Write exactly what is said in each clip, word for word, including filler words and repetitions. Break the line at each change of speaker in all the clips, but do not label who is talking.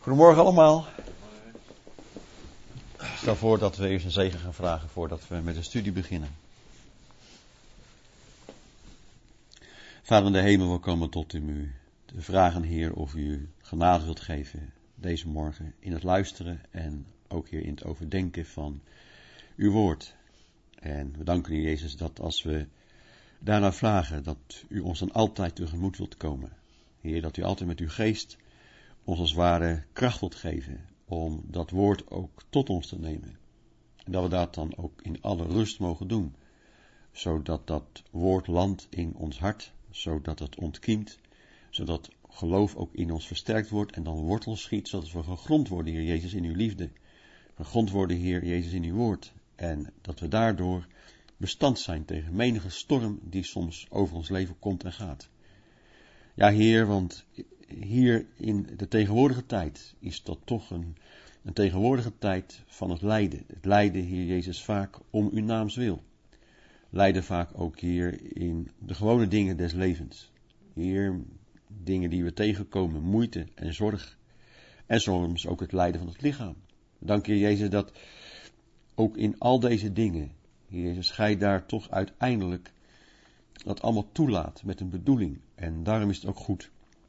Goedemorgen allemaal. Ik stel voor dat we eerst een zegen gaan vragen voordat we met de studie beginnen. Vader in de hemel, we komen tot u. Te vragen, Heer, of u genade wilt geven deze morgen in het luisteren en ook hier in het overdenken van uw woord. En we danken u, Jezus, dat als we daarna vragen, dat u ons dan altijd tegemoet wilt komen. Heer, dat u altijd met uw geest ons als ware kracht wilt geven om dat woord ook tot ons te nemen. En dat we dat dan ook in alle rust mogen doen, zodat dat woord landt in ons hart, zodat het ontkiemt, zodat geloof ook in ons versterkt wordt en dan wortel schiet, zodat we gegrond worden, Heer Jezus, in uw liefde. Gegrond worden, Heer Jezus, in uw woord. En dat we daardoor bestand zijn tegen menige storm die soms over ons leven komt en gaat. Ja, Heer, want hier in de tegenwoordige tijd is dat toch een, een tegenwoordige tijd van het lijden. Het lijden, Heer Jezus, vaak om uw naams wil. Lijden vaak ook, Heer, in de gewone dingen des levens. Heer, dingen die we tegenkomen, moeite en zorg. En soms ook het lijden van het lichaam. Dank je, Jezus, dat ook in al deze dingen, Heer Jezus, gij daar toch uiteindelijk dat allemaal toelaat met een bedoeling. En daarom is het ook goed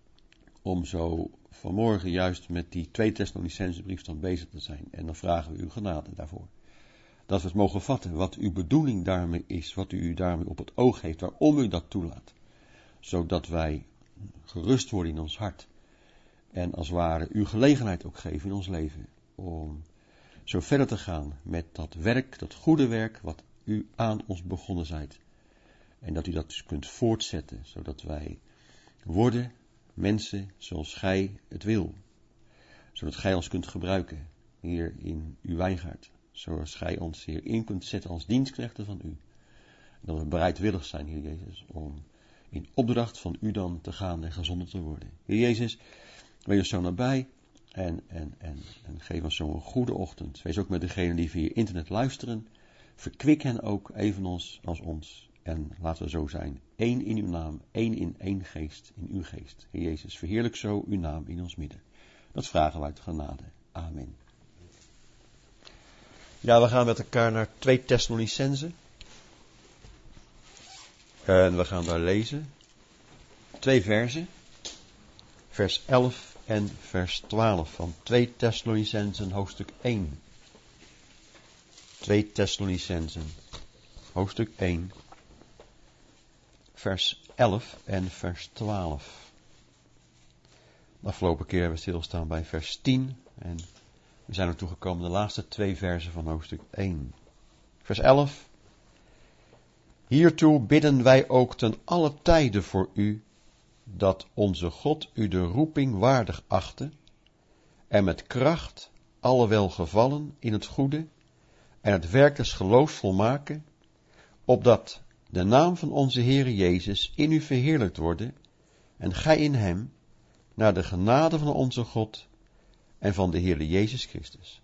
om zo vanmorgen juist met die twee Thessalonicenzenbrief dan bezig te zijn. En dan vragen we uw genade daarvoor. Dat we het mogen vatten, wat uw bedoeling daarmee is, wat u daarmee op het oog heeft, waarom u dat toelaat. Zodat wij gerust worden in ons hart. En als het ware uw gelegenheid ook geven in ons leven. Om zo verder te gaan met dat werk, dat goede werk, wat u aan ons begonnen zijt. En dat u dat dus kunt voortzetten, zodat wij worden mensen zoals gij het wil. Zodat gij ons kunt gebruiken, hier in uw wijngaard. Zoals gij ons hier in kunt zetten als dienstknechten van u. En dat we bereidwillig zijn, Heer Jezus, om in opdracht van u dan te gaan en gezonden te worden. Heer Jezus, wees ons zo nabij en, en, en, en geef ons zo een goede ochtend. Wees ook met degenen die via internet luisteren. Verkwik hen ook evenals als ons. En laten we zo zijn, één in uw naam, één in één geest, in uw geest. Heer Jezus, verheerlijk zo uw naam in ons midden. Dat vragen wij uit genade. Amen. Ja, we gaan met elkaar naar twee Thessalonicenzen. En we gaan daar lezen. Twee versen. Vers elf en vers twaalf van twee Thessalonicenzen hoofdstuk één. twee Thessalonicenzen hoofdstuk één. Vers elf en vers twaalf. De afgelopen keer hebben we stilstaan bij vers tien. En we zijn er toegekomen de laatste twee versen van hoofdstuk één. Vers elf. Hiertoe bidden wij ook ten alle tijde voor u, dat onze God u de roeping waardig achte, en met kracht alle welgevallen in het goede, en het werk des geloofs volmaken, opdat de naam van onze Heere Jezus in u verheerlijkt worden, en gij in hem, naar de genade van onze God en van de Heere Jezus Christus.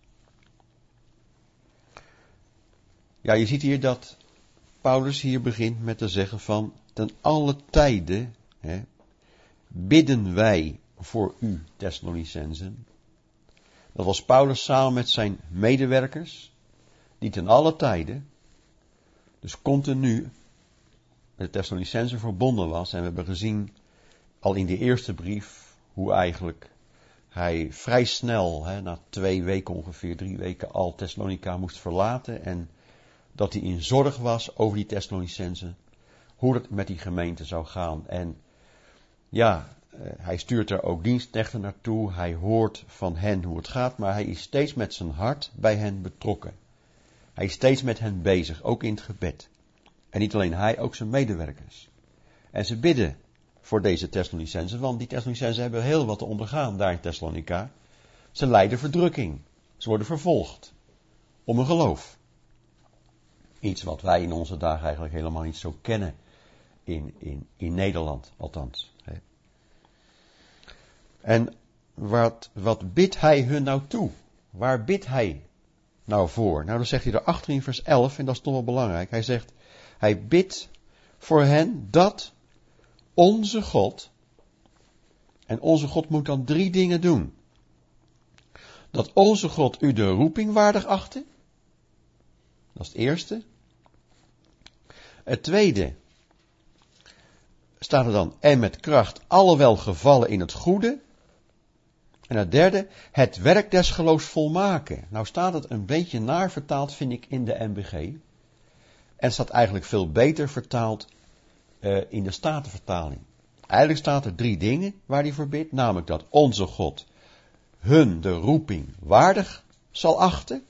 Ja, je ziet hier dat Paulus hier begint met te zeggen van, ten alle tijde, hè, bidden wij voor u, Thessalonicenzen. Dat was Paulus samen met zijn medewerkers, die ten alle tijde, dus continu, met de Thessalonicenzen verbonden was. En we hebben gezien, al in de eerste brief, hoe eigenlijk hij vrij snel, hè, na twee weken ongeveer, drie weken al Thessalonica moest verlaten. En dat hij in zorg was over die Thessalonicenzen, hoe het met die gemeente zou gaan. En ja, hij stuurt er ook dienstknechten naartoe, hij hoort van hen hoe het gaat, maar hij is steeds met zijn hart bij hen betrokken. Hij is steeds met hen bezig, ook in het gebed. En niet alleen hij, ook zijn medewerkers. En ze bidden voor deze Thessalonicenzen, want die Thessalonicenzen hebben heel wat te ondergaan daar in Thessalonica. Ze lijden verdrukking. Ze worden vervolgd om hun geloof. Iets wat wij in onze dagen eigenlijk helemaal niet zo kennen. In, in, in Nederland althans. En wat, wat bidt hij hun nou toe? Waar bidt hij nou voor? Nou, dan zegt hij erachter in vers elf, en dat is toch wel belangrijk. Hij zegt, hij bidt voor hen dat onze God, en onze God moet dan drie dingen doen. dat onze God u de roeping waardig achtte. Dat is het eerste. Het tweede staat er dan, en met kracht alle welgevallen in het goede. En het derde, het werk des geloofs volmaken. Nou staat het een beetje naar vertaald, vind ik, in de N B G. En het staat eigenlijk veel beter vertaald uh, in de Statenvertaling. Eigenlijk staat er drie dingen waar hij voor bidt. Namelijk dat onze God hun de roeping waardig zal achten.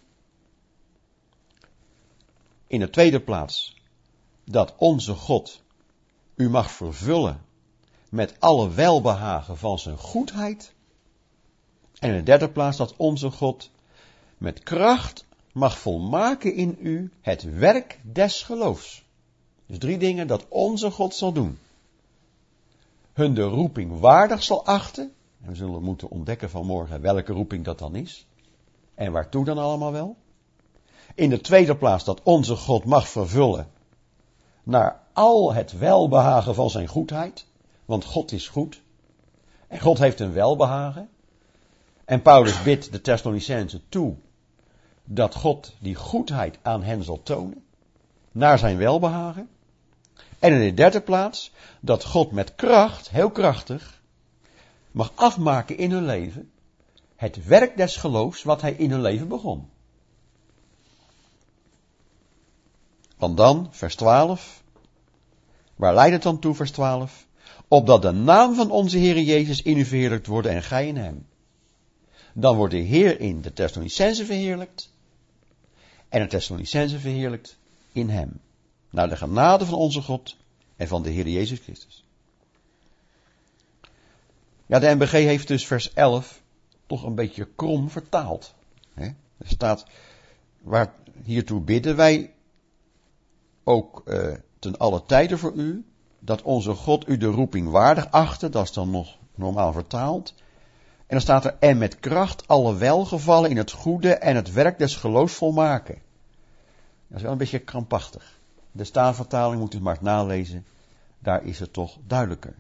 In de tweede plaats dat onze God u mag vervullen met alle welbehagen van zijn goedheid. En in de derde plaats dat onze God met kracht mag volmaken in u het werk des geloofs. Dus drie dingen dat onze God zal doen. Hun de roeping waardig zal achten. En we zullen moeten ontdekken vanmorgen welke roeping dat dan is. En waartoe dan allemaal wel. In de tweede plaats dat onze God mag vervullen naar al het welbehagen van zijn goedheid. Want God is goed. En God heeft een welbehagen. En Paulus bidt de Thessalonicenzen toe dat God die goedheid aan hen zal tonen. Naar zijn welbehagen. En in de derde plaats dat God met kracht, heel krachtig, mag afmaken in hun leven het werk des geloofs wat hij in hun leven begon. Want dan, vers twaalf, waar leidt het dan toe, vers twaalf? Opdat de naam van onze Heer Jezus in u verheerlijkt wordt en gij in hem. Dan wordt de Heer in de Thessalonicenzen verheerlijkt en de Thessalonicenzen verheerlijkt in hem. Naar de genade van onze God en van de Heer Jezus Christus. Ja, de N B G heeft dus vers elf toch een beetje krom vertaald. He? Er staat, waar, hiertoe bidden wij ook uh, ten alle tijden voor u, dat onze God u de roeping waardig achte, dat is dan nog normaal vertaald. En dan staat er, en met kracht alle welgevallen in het goede en het werk des geloofs volmaken. Dat is wel een beetje krampachtig. De Statenvertaling moet u maar nalezen, daar is het toch duidelijker.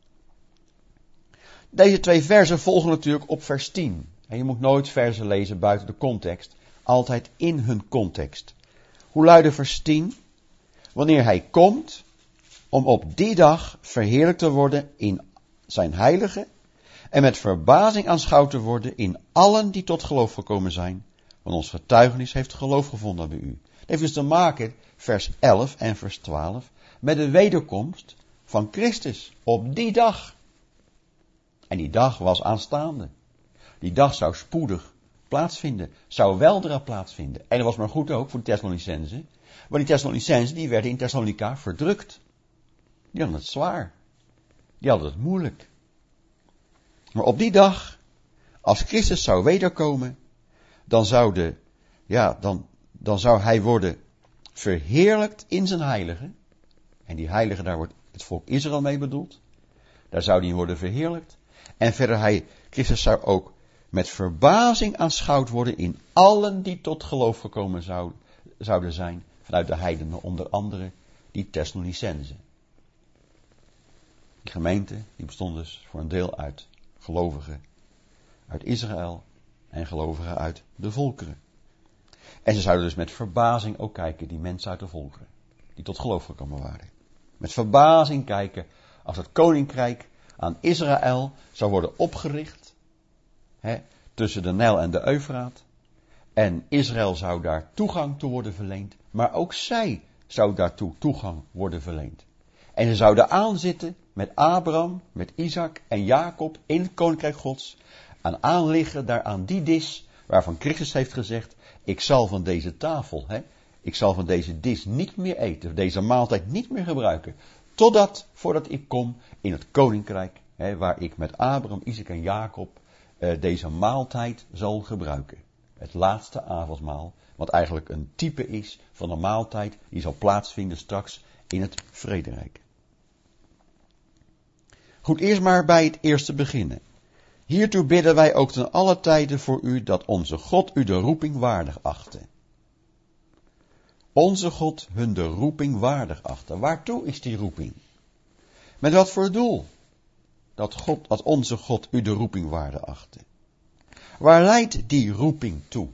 Deze twee versen volgen natuurlijk op vers tien. En je moet nooit versen lezen buiten de context, altijd in hun context. Hoe luidde vers tien? Wanneer hij komt om op die dag verheerlijkt te worden in zijn heilige en met verbazing aanschouwd te worden in allen die tot geloof gekomen zijn, want ons getuigenis heeft geloof gevonden bij u. Het heeft dus te maken, vers elf en vers twaalf, met de wederkomst van Christus op die dag. En die dag was aanstaande. Die dag zou spoedig plaatsvinden, zou weldra plaatsvinden. En dat was maar goed ook voor de Thessalonicenzen, want die Thessalonicenzen die werden in Thessalonica verdrukt. Die hadden het zwaar. Die hadden het moeilijk. Maar op die dag, als Christus zou wederkomen, dan zou de, ja, dan, dan zou hij worden verheerlijkt in zijn heilige. En die heilige, daar wordt het volk Israël mee bedoeld. Daar zou die worden verheerlijkt. En verder hij, Christus zou ook met verbazing aanschouwd worden in allen die tot geloof gekomen zou, zouden zijn, vanuit de heidenen, onder andere die Thessalonicenzen. Die gemeente, die bestond dus voor een deel uit gelovigen uit Israël en gelovigen uit de volkeren. En ze zouden dus met verbazing ook kijken, die mensen uit de volkeren, die tot geloof gekomen waren. Met verbazing kijken als het koninkrijk aan Israël zou worden opgericht, hè, tussen de Nijl en de Eufraat. En Israël zou daar toegang toe worden verleend, maar ook zij zou daartoe toegang worden verleend. En ze zouden aanzitten met Abraham, met Isaac en Jacob in het koninkrijk Gods, aan aanliggen daar aan die dis, waarvan Christus heeft gezegd, ik zal van deze tafel, hè, ik zal van deze dis niet meer eten, deze maaltijd niet meer gebruiken, totdat, voordat ik kom in het koninkrijk, hè, waar ik met Abraham, Isaac en Jacob eh, deze maaltijd zal gebruiken. Het laatste avondmaal, wat eigenlijk een type is van een maaltijd die zal plaatsvinden straks in het vrederijk. Goed, eerst maar bij het eerste beginnen. Hiertoe bidden wij ook ten alle tijden voor u dat onze God u de roeping waardig achte. Onze God hun de roeping waardig achte. Waartoe is die roeping? Met wat voor doel? Dat, God, dat onze God u de roeping waardig achte. Waar leidt die roeping toe?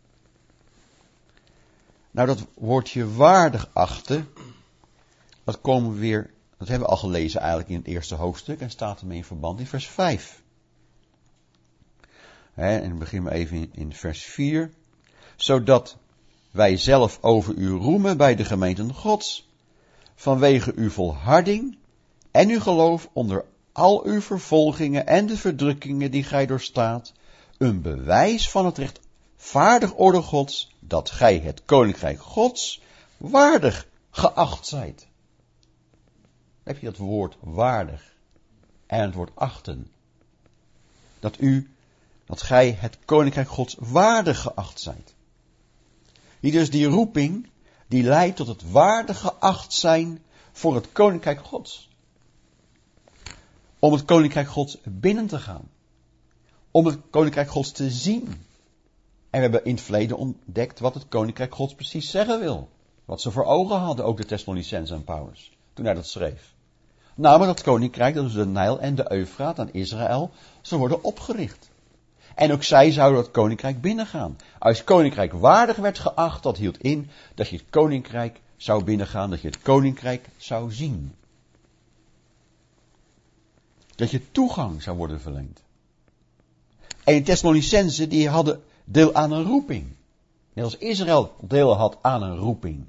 Nou, dat woordje waardig achten, dat komen we weer, dat hebben we al gelezen eigenlijk in het eerste hoofdstuk en staat ermee in verband in vers vijf. He, en dan beginnen we even in, in vers vier. Zodat wij zelf over u roemen bij de gemeenten Gods, vanwege uw volharding en uw geloof onder al uw vervolgingen en de verdrukkingen die gij doorstaat, een bewijs van het rechtvaardig oordeel Gods, dat gij het koninkrijk Gods waardig geacht zijt. Dan heb je dat woord waardig en het woord achten. Dat u, dat gij het koninkrijk Gods waardig geacht zijt. Hier dus die roeping, die leidt tot het waardig geacht zijn voor het koninkrijk Gods. Om het koninkrijk Gods binnen te gaan. Om het koninkrijk Gods te zien. En we hebben in het verleden ontdekt wat het koninkrijk Gods precies zeggen wil. Wat ze voor ogen hadden, ook de Thessalonicenzen en Paulus, toen hij dat schreef. Namelijk dat koninkrijk, dat is de Nijl en de Eufraat aan Israël, ze worden opgericht. En ook zij zouden dat koninkrijk binnengaan. Als het koninkrijk waardig werd geacht, dat hield in dat je het koninkrijk zou binnengaan, dat je het koninkrijk zou zien. Dat je toegang zou worden verleend. En de Thessalonicenzen, die hadden deel aan een roeping. Net als Israël deel had aan een roeping.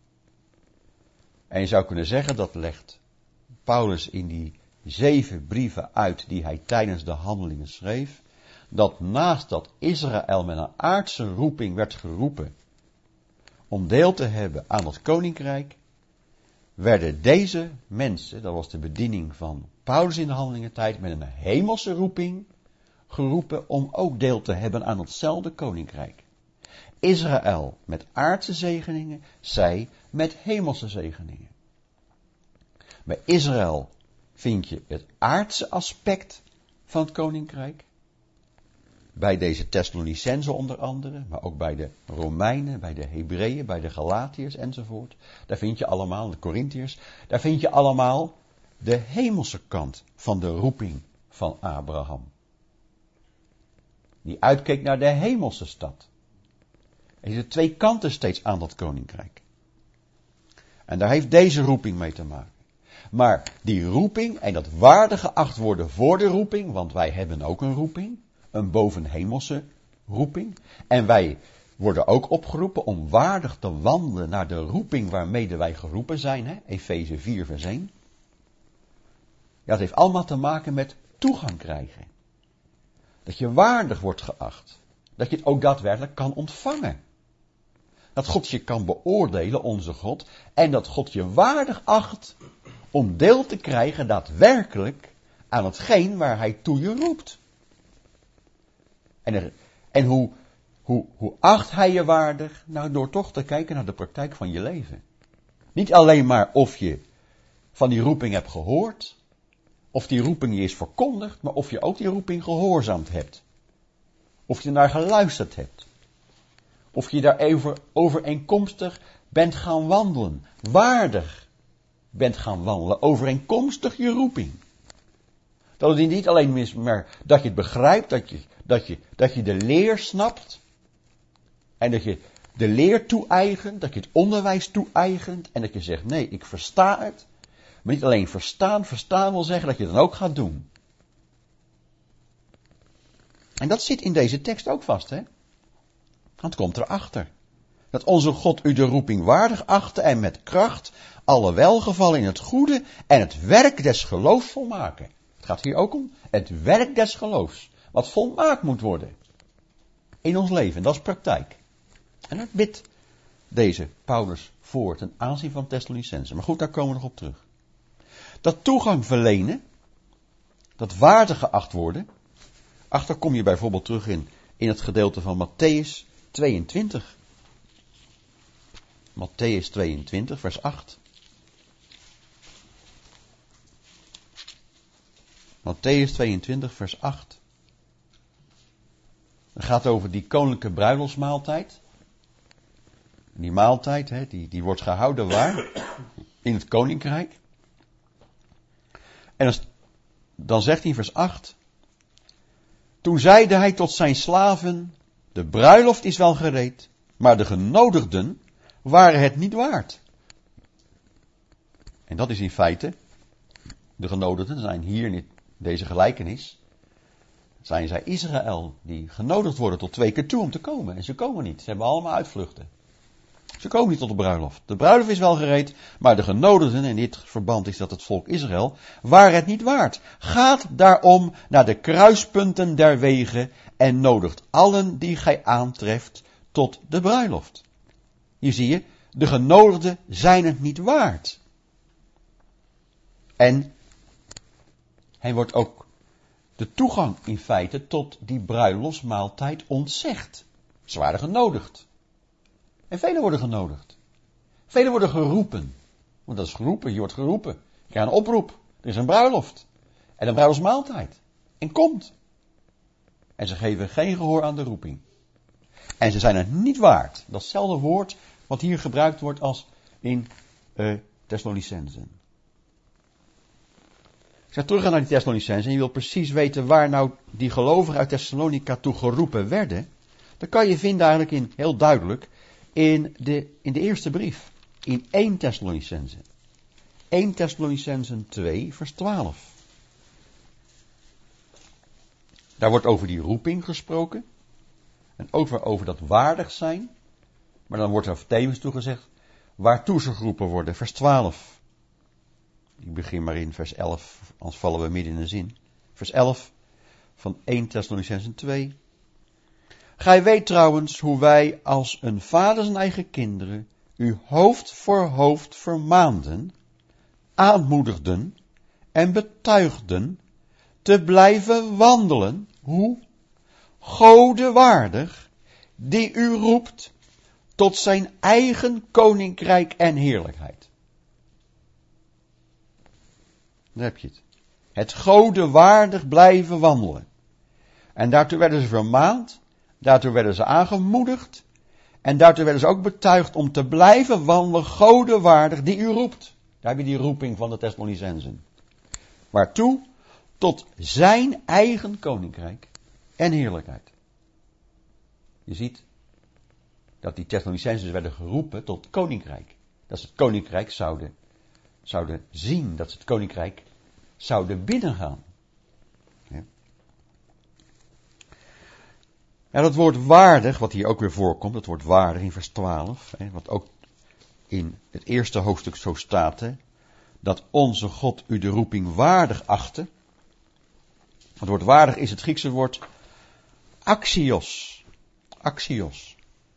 En je zou kunnen zeggen, dat legt Paulus in die zeven brieven uit die hij tijdens de handelingen schreef, dat naast dat Israël met een aardse roeping werd geroepen om deel te hebben aan dat koninkrijk, werden deze mensen, dat was de bediening van Paulus in de handelingentijd, met een hemelse roeping geroepen om ook deel te hebben aan hetzelfde koninkrijk. Israël met aardse zegeningen, zij met hemelse zegeningen. Bij Israël vind je het aardse aspect van het koninkrijk. Bij deze Thessalonicenzen onder andere, maar ook bij de Romeinen, bij de Hebreeën, bij de Galatiërs enzovoort. Daar vind je allemaal, de Korintiërs, daar vind je allemaal de hemelse kant van de roeping van Abraham. Die uitkeek naar de hemelse stad. Er zitten twee kanten steeds aan dat koninkrijk. En daar heeft deze roeping mee te maken. Maar die roeping en dat waardig geacht worden voor de roeping, want wij hebben ook een roeping, een bovenhemelse roeping. En wij worden ook opgeroepen om waardig te wandelen naar de roeping waarmee wij geroepen zijn, hè? Efeze vier vers één. Ja, het heeft allemaal te maken met toegang krijgen. Dat je waardig wordt geacht. Dat je het ook daadwerkelijk kan ontvangen. Dat God je kan beoordelen, onze God. En dat God je waardig acht om deel te krijgen daadwerkelijk aan hetgeen waar hij toe je roept. En, er, en hoe, hoe, hoe acht hij je waardig? Nou, door toch te kijken naar de praktijk van je leven. Niet alleen maar of je van die roeping hebt gehoord, of die roeping je is verkondigd, maar of je ook die roeping gehoorzaamd hebt. Of je naar geluisterd hebt. Of je daar even overeenkomstig bent gaan wandelen. Waardig bent gaan wandelen. Overeenkomstig je roeping. Dat het niet alleen is, maar dat je het begrijpt, dat je, dat je, dat je de leer snapt. En dat je de leer toe-eigent, dat je het onderwijs toe-eigent. En dat je zegt, nee, ik versta het. Maar niet alleen verstaan, verstaan wil zeggen dat je het dan ook gaat doen. En dat zit in deze tekst ook vast, hè. Want het komt erachter. Dat onze God u de roeping waardig achtte en met kracht alle welgevallen in het goede en het werk des geloofs volmaken. Het gaat hier ook om het werk des geloofs. Wat volmaakt moet worden. In ons leven, dat is praktijk. En dat bidt deze Paulus voor ten aanzien van Thessalonicenzen. Maar goed, daar komen we nog op terug. Dat toegang verlenen, dat waardig geacht worden. Achter kom je bijvoorbeeld terug in, in het gedeelte van Mattheüs tweeëntwintig. Mattheüs tweeëntwintig, vers acht. Mattheüs tweeëntwintig, vers acht. Het gaat over die koninklijke bruiloftsmaaltijd. Die maaltijd, hè, die, die wordt gehouden waar? In het koninkrijk. En dan, dan zegt hij in vers acht. Toen zeide hij tot zijn slaven, de bruiloft is wel gereed, maar de genodigden waren het niet waard. En dat is in feite, de genodigden zijn hier in deze gelijkenis, zijn zij Israël, die genodigd worden tot twee keer toe om te komen. En ze komen niet, ze hebben allemaal uitvluchten. Ze komen niet tot de bruiloft. De bruiloft is wel gereed, maar de genodigden, in dit verband is dat het volk Israël, waren het niet waard. Gaat daarom naar de kruispunten der wegen en nodigt allen die gij aantreft tot de bruiloft. Hier zie je, de genodigden zijn het niet waard. En hij wordt ook de toegang in feite tot die bruiloftsmaaltijd ontzegd. Ze waren genodigd. En velen worden genodigd. Velen worden geroepen. Want dat is geroepen, je wordt geroepen. Je krijgt een oproep. Er is een bruiloft. En een bruiloftsmaaltijd. En komt. En ze geven geen gehoor aan de roeping. En ze zijn het niet waard. Datzelfde woord wat hier gebruikt wordt als in uh, Thessalonicenzen. Ik ga teruggaan naar die Thessalonicenzen en je wil precies weten waar nou die gelovigen uit Thessalonica toe geroepen werden. Dan kan je vinden eigenlijk in, heel duidelijk in de, in de eerste brief. In één Thessalonicenzen. één Thessalonicenzen twee vers twaalf. Daar wordt over die roeping gesproken. En ook over dat waardig zijn. Maar dan wordt er tevens toegezegd waartoe ze geroepen worden. Vers twaalf. Ik begin maar in vers elf, anders vallen we midden in de zin. Vers elf van één Thessalonicenzen twee. Gij weet trouwens hoe wij als een vader zijn eigen kinderen u hoofd voor hoofd vermaanden, aanmoedigden en betuigden te blijven wandelen, hoe? Gode waardig, die u roept tot zijn eigen koninkrijk en heerlijkheid. Daar heb je het. Het Gode waardig blijven wandelen. En daartoe werden ze vermaand, daartoe werden ze aangemoedigd, en daartoe werden ze ook betuigd om te blijven wandelen, Gode waardig, die u roept. Daar heb je die roeping van de Thessalonicenzen. Waartoe? Tot zijn eigen koninkrijk en heerlijkheid. Je ziet dat die Thessalonicenzen werden geroepen tot koninkrijk. Dat ze het koninkrijk zouden, zouden zien, dat ze het koninkrijk zouden binnengaan. Ja. Ja, dat woord waardig, wat hier ook weer voorkomt, dat woord waardig in vers twaalf, hè, wat ook in het eerste hoofdstuk zo staat, hè, dat onze God u de roeping waardig achtte. Het woord waardig is het Griekse woord axios. Axios.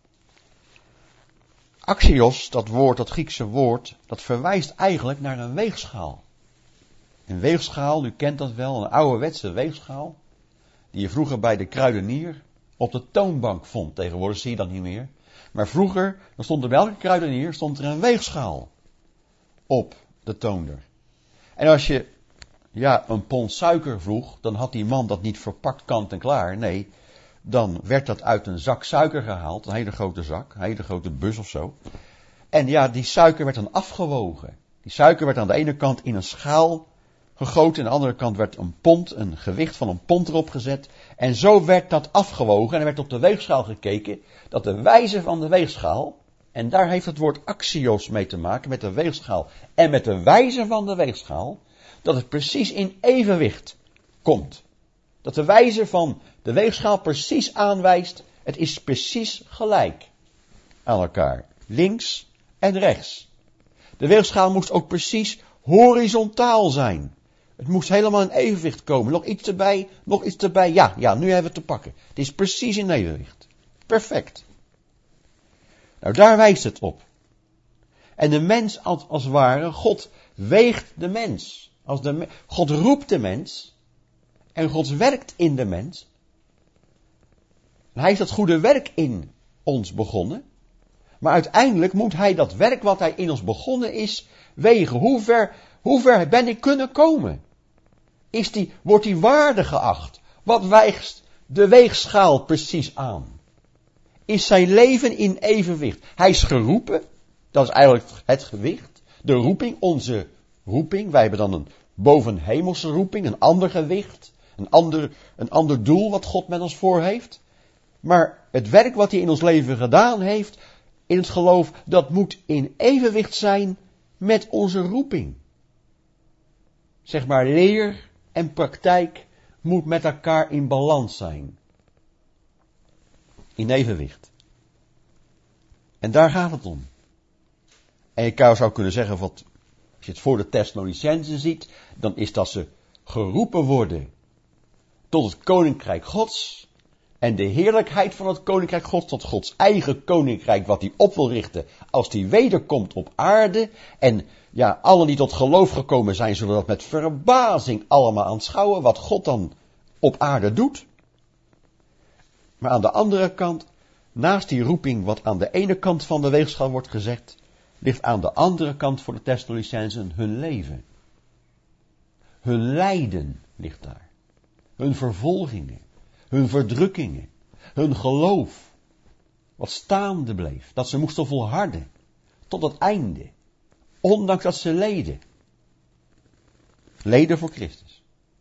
Axios, dat woord, dat Griekse woord, dat verwijst eigenlijk naar een weegschaal. Een weegschaal, u kent dat wel, een ouderwetse weegschaal, die je vroeger bij de kruidenier op de toonbank vond. Tegenwoordig zie je dat niet meer. Maar vroeger, dan stond er bij elke kruidenier stond er een weegschaal op de toonder. En als je ja, een pond suiker vroeg, dan had die man dat niet verpakt kant en klaar. Nee, dan werd dat uit een zak suiker gehaald, een hele grote zak, een hele grote bus of zo. En ja, die suiker werd dan afgewogen. Die suiker werd aan de ene kant in een schaal gegoten, aan de andere kant werd een pond, een gewicht van een pond erop gezet. En zo werd dat afgewogen en er werd op de weegschaal gekeken dat de wijze van de weegschaal, en daar heeft het woord axios mee te maken, met de weegschaal en met de wijze van de weegschaal, dat het precies in evenwicht komt. Dat de wijze van de weegschaal precies aanwijst, het is precies gelijk aan elkaar. Links en rechts. De weegschaal moest ook precies horizontaal zijn. Het moest helemaal in evenwicht komen. Nog iets erbij, nog iets erbij. Ja, ja, nu hebben we het te pakken. Het is precies in evenwicht. Perfect. Nou, daar wijst het op. En de mens als, als ware, God weegt de mens. Als de, God roept de mens. En God werkt in de mens. En hij heeft dat goede werk in ons begonnen. Maar uiteindelijk moet hij dat werk wat hij in ons begonnen is, wegen. Hoe ver, hoe ver ben ik kunnen komen? Is die, wordt die waardig geacht? Wat wijst de weegschaal precies aan? Is zijn leven in evenwicht? Hij is geroepen. Dat is eigenlijk het gewicht. De roeping, onze roeping. Wij hebben dan een bovenhemelse roeping, een ander gewicht. een ander, een ander doel wat God met ons voor heeft. Maar het werk wat hij in ons leven gedaan heeft, in het geloof, dat moet in evenwicht zijn met onze roeping. Zeg maar, leer en praktijk moet met elkaar in balans zijn. In evenwicht. En daar gaat het om. En je zou kunnen zeggen, wat, als je het voor de Thessalonicenzen ziet, dan is dat ze geroepen worden tot het koninkrijk Gods. En de heerlijkheid van het koninkrijk Gods, tot Gods eigen koninkrijk, wat hij op wil richten als hij wederkomt op aarde. En ja, allen die tot geloof gekomen zijn, zullen dat met verbazing allemaal aanschouwen, wat God dan op aarde doet. Maar aan de andere kant, naast die roeping wat aan de ene kant van de weegschaal wordt gezegd, ligt aan de andere kant voor de Thessalonicenzen hun leven. Hun lijden ligt daar. Hun vervolgingen. Hun verdrukkingen. Hun geloof. Wat staande bleef. Dat ze moesten volharden. Tot het einde. Ondanks dat ze leden. Leden voor Christus.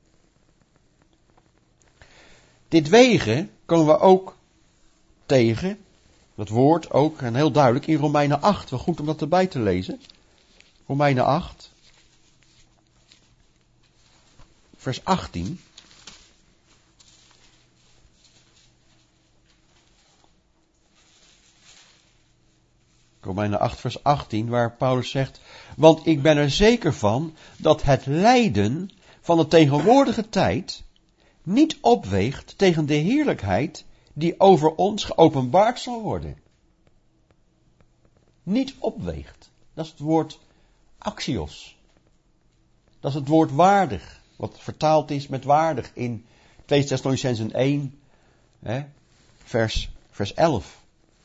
Dit wegen komen we ook tegen. Dat woord ook, en heel duidelijk, in Romeinen acht. Wel goed om dat erbij te lezen. Romeinen acht. Vers achttien. Romeinen acht vers achttien, waar Paulus zegt, want ik ben er zeker van dat het lijden van de tegenwoordige tijd niet opweegt tegen de heerlijkheid die over ons geopenbaard zal worden. Niet opweegt. Dat is het woord axios. Dat is het woord waardig, wat vertaald is met waardig in twee Thessalonicenzen één, hè, vers, vers elf.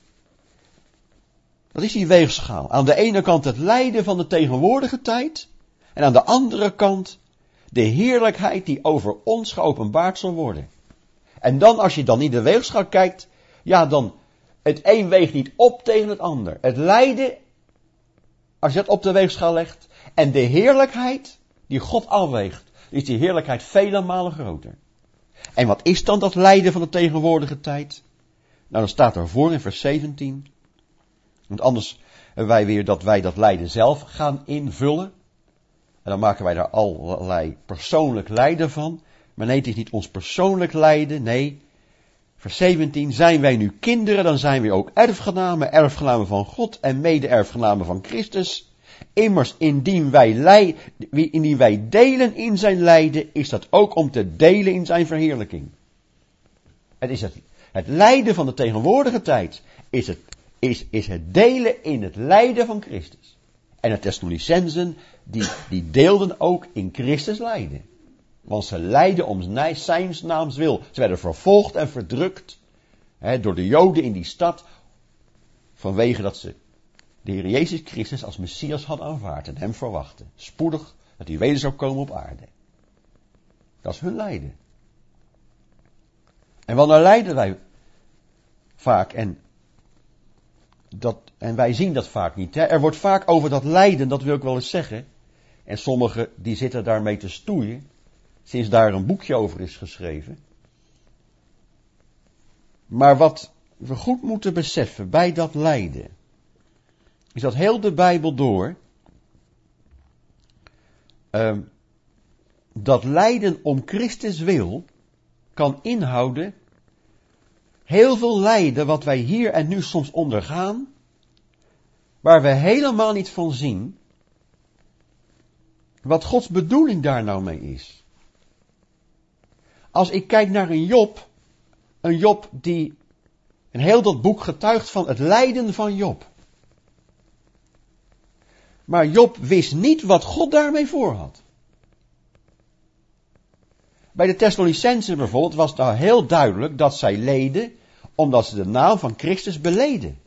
Dat is die weegschaal. Aan de ene kant het lijden van de tegenwoordige tijd. En aan de andere kant de heerlijkheid die over ons geopenbaard zal worden. En dan als je dan in de weegschaal kijkt. Ja dan, het een weegt niet op tegen het ander. Het lijden, als je dat op de weegschaal legt. En de heerlijkheid die God afweegt. Is die heerlijkheid vele malen groter. En wat is dan dat lijden van de tegenwoordige tijd? Nou dan staat er voor in vers zeventien. Want anders hebben wij weer dat wij dat lijden zelf gaan invullen. En dan maken wij daar allerlei persoonlijk lijden van. Maar nee, het is niet ons persoonlijk lijden. Nee, vers zeventien. Zijn wij nu kinderen, dan zijn wij ook erfgenamen. Erfgenamen van God en mede-erfgenamen van Christus. Immers, indien wij, lij, indien wij delen in zijn lijden, is dat ook om te delen in zijn verheerlijking. Het is het, het lijden van de tegenwoordige tijd. Is het Is, is het delen in het lijden van Christus. En de Thessalonicenzen, die, die deelden ook in Christus lijden. Want ze lijden om zijn naams wil. Ze werden vervolgd en verdrukt hè, door de Joden in die stad. Vanwege dat ze de Heer Jezus Christus als Messias hadden aanvaard en hem verwachten. Spoedig dat hij weder zou komen op aarde. Dat is hun lijden. En wanneer lijden wij vaak en Dat, en wij zien dat vaak niet. Hè. Er wordt vaak over dat lijden, dat wil ik wel eens zeggen. En sommigen die zitten daarmee te stoeien. Sinds daar een boekje over is geschreven. Maar wat we goed moeten beseffen bij dat lijden. Is dat heel de Bijbel door. Uh, dat lijden om Christus wil. Kan inhouden. Heel veel lijden wat wij hier en nu soms ondergaan, waar we helemaal niet van zien, wat Gods bedoeling daar nou mee is. Als ik kijk naar een Job, een Job die, en heel dat boek getuigt van het lijden van Job. Maar Job wist niet wat God daarmee voor had. Bij de Thessalonicenzen bijvoorbeeld was het nou heel duidelijk dat zij leden omdat ze de naam van Christus beleden.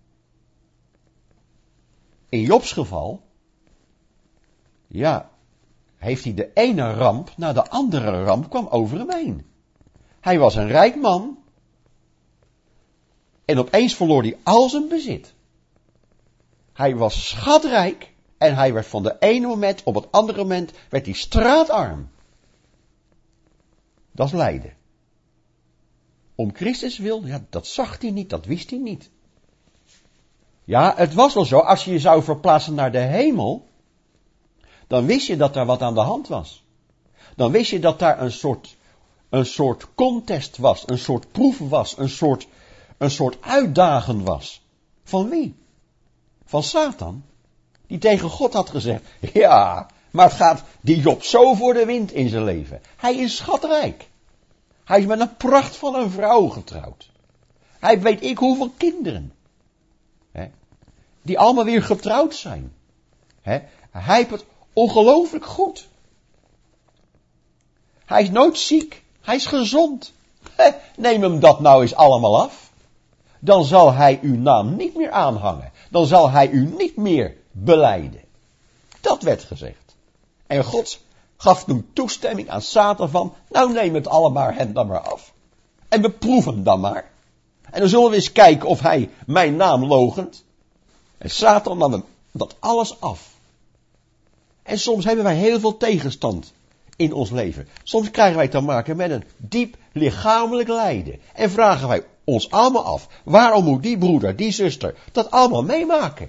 In Jobs geval, ja, heeft hij de ene ramp na de andere ramp kwam over hem heen. Hij was een rijk man en opeens verloor hij al zijn bezit. Hij was schatrijk en hij werd van de ene moment op het andere moment werd hij straatarm. Dat is lijden. Om Christus wil, ja, dat zag hij niet, dat wist hij niet. Ja, het was wel zo, als je je zou verplaatsen naar de hemel, dan wist je dat daar wat aan de hand was. Dan wist je dat daar een soort, een soort contest was, een soort proef was, een soort, een soort uitdagen was. Van wie? Van Satan. Die tegen God had gezegd, ja, maar het gaat die Job zo voor de wind in zijn leven. Hij is schatrijk. Hij is met een pracht van een vrouw getrouwd. Hij weet ik hoeveel kinderen. Hè, die allemaal weer getrouwd zijn. Hè, hij heeft het ongelooflijk goed. Hij is nooit ziek. Hij is gezond. Hè, neem hem dat nou eens allemaal af. Dan zal hij uw naam niet meer aanhangen. Dan zal hij u niet meer belijden. Dat werd gezegd. En God gaf toen toestemming aan Satan van, nou neem het allemaal hem dan maar af. En beproef hem dan maar. En dan zullen we eens kijken of hij mijn naam loochent. En Satan nam dat alles af. En soms hebben wij heel veel tegenstand in ons leven. Soms krijgen wij te maken met een diep lichamelijk lijden. En vragen wij ons allemaal af, waarom moet die broeder, die zuster, dat allemaal meemaken?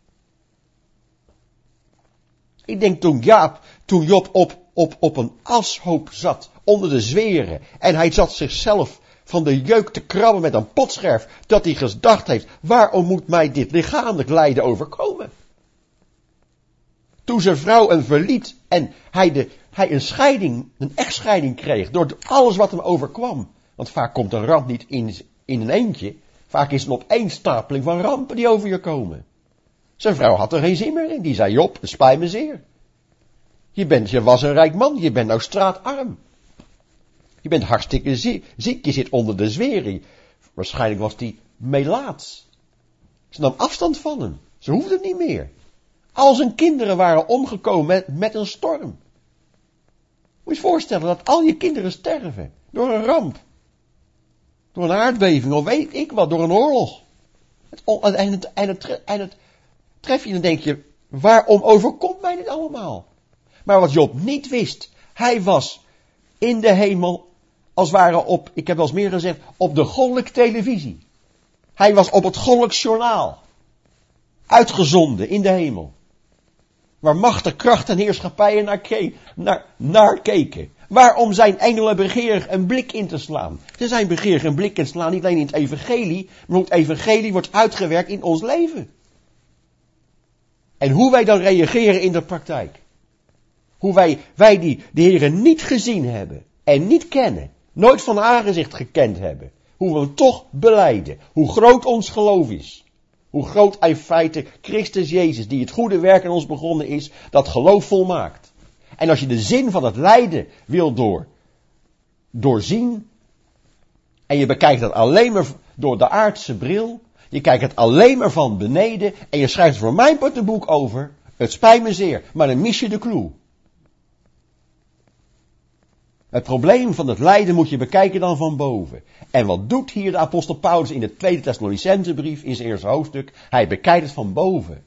Ik denk toen Jaap, toen Job op, op, op een ashoop zat, onder de zweren, en hij zat zichzelf van de jeuk te krabben met een potscherf, dat hij gedacht heeft, waarom moet mij dit lichamelijk lijden overkomen? Toen zijn vrouw hem verliet en hij, de, hij een scheiding, een echtscheiding kreeg, door alles wat hem overkwam. Want vaak komt een ramp niet in, in een eentje, vaak is het een opeenstapeling van rampen die over je komen. Zijn vrouw had er geen zin meer in, die zei, Job, het spijt me zeer. Je, bent, je was een rijk man, je bent nou straatarm. Je bent hartstikke ziek, je zit onder de zwering. Waarschijnlijk was die melaats. Ze nam afstand van hem, ze hoefde het niet meer. Al zijn kinderen waren omgekomen met, met een storm. Moet je je voorstellen dat al je kinderen sterven, door een ramp. Door een aardbeving, of weet ik wat, door een oorlog. Het, en, het, en, het, en het tref je, dan denk je, waarom overkomt mij dit allemaal? Maar wat Job niet wist, hij was in de hemel, als het ware op, ik heb wel eens meer gezegd, op de goddelijke televisie. Hij was op het goddelijk journaal. Uitgezonden in de hemel. Waar machten, kracht en heerschappijen naar, ke- naar, naar keken. Waarom zijn engelen begeerig een blik in te slaan? Ze zijn begeerig een blik in te slaan, niet alleen in het evangelie, maar hoe het evangelie wordt uitgewerkt in ons leven. En hoe wij dan reageren in de praktijk. Hoe wij, wij die de Heeren niet gezien hebben en niet kennen, nooit van aangezicht gekend hebben, hoe we hem toch belijden, hoe groot ons geloof is. Hoe groot in feite Christus Jezus, die het goede werk in ons begonnen is, dat geloof volmaakt. En als je de zin van het lijden wil door, doorzien, en je bekijkt het alleen maar door de aardse bril, je kijkt het alleen maar van beneden, en je schrijft er voor mijn part een boek over, het spijt me zeer, maar dan mis je de clue. Het probleem van het lijden moet je bekijken dan van boven. En wat doet hier de apostel Paulus in de tweede Thessalonicensebrief in zijn eerste hoofdstuk? Hij bekijkt het van boven.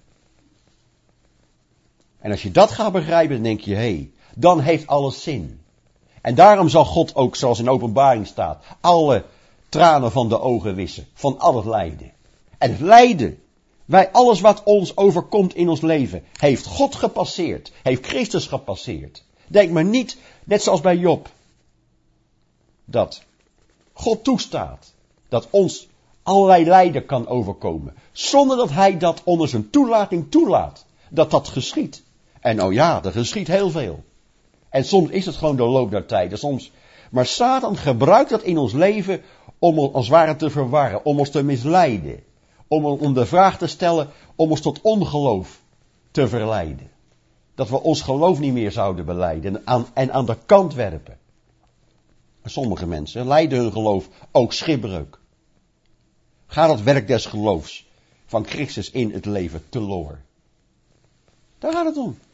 En als je dat gaat begrijpen, dan denk je, hé, hey, dan heeft alles zin. En daarom zal God ook, zoals in openbaring staat, alle tranen van de ogen wissen, van al het lijden. En het lijden, wij, alles wat ons overkomt in ons leven, heeft God gepasseerd, heeft Christus gepasseerd. Denk maar niet, net zoals bij Job, dat God toestaat dat ons allerlei lijden kan overkomen, zonder dat hij dat onder zijn toelating toelaat, dat dat geschiet. En oh ja, er geschiet heel veel. En soms is het gewoon de loop der tijden, soms. Maar Satan gebruikt dat in ons leven om ons als het ware te verwarren, om ons te misleiden, om, om de vraag te stellen, om ons tot ongeloof te verleiden. Dat we ons geloof niet meer zouden belijden en aan, en aan de kant werpen. Sommige mensen lijden hun geloof ook schipbreuk. Gaat het werk des geloofs van Christus in het leven teloor. Daar gaat het om.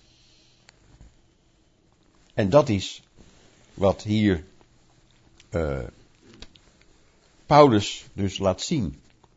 En dat is wat hier uh, Paulus dus laat zien.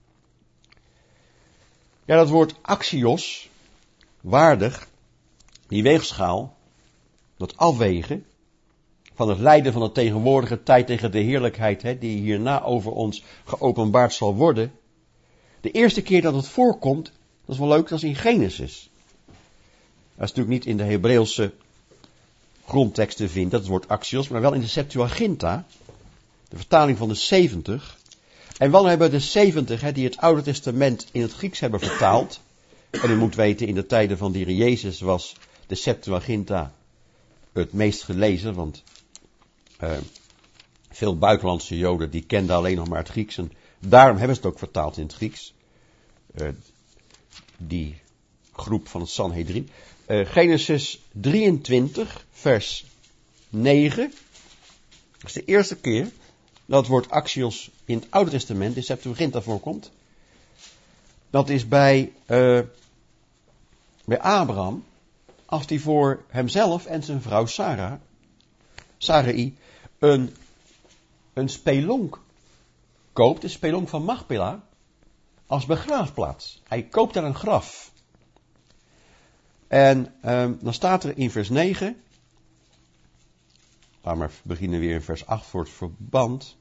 Ja, dat woord axios, waardig, die weegschaal, dat afwegen, van het lijden van de tegenwoordige tijd tegen de heerlijkheid, hè, die hierna over ons geopenbaard zal worden. De eerste keer dat het voorkomt, dat is wel leuk, dat is in Genesis. Dat is natuurlijk niet in de Hebreeuwse grondtekst te vinden, dat is het woord axios, maar wel in de Septuaginta, de vertaling van de zeventig. En wel hebben de zeventig, hè, die het Oude Testament in het Grieks hebben vertaald. En u moet weten, in de tijden van de Heer Jezus was de Septuaginta het meest gelezen, want uh, veel buitenlandse Joden die kenden alleen nog maar het Grieks. En daarom hebben ze het ook vertaald in het Grieks. Uh, die groep van het Sanhedrin. Uh, Genesis drieëntwintig, vers negen. Dat is de eerste keer dat het woord axios in het Oude Testament, in Septuaginta, voorkomt. Dat is bij, uh, bij Abraham, als hij voor hemzelf en zijn vrouw Sarah, Sarai, een, een spelonk koopt, de spelonk van Machpela, als begraafplaats. Hij koopt daar een graf. En um, dan staat er in vers negen, laten we beginnen weer in vers acht voor het verband.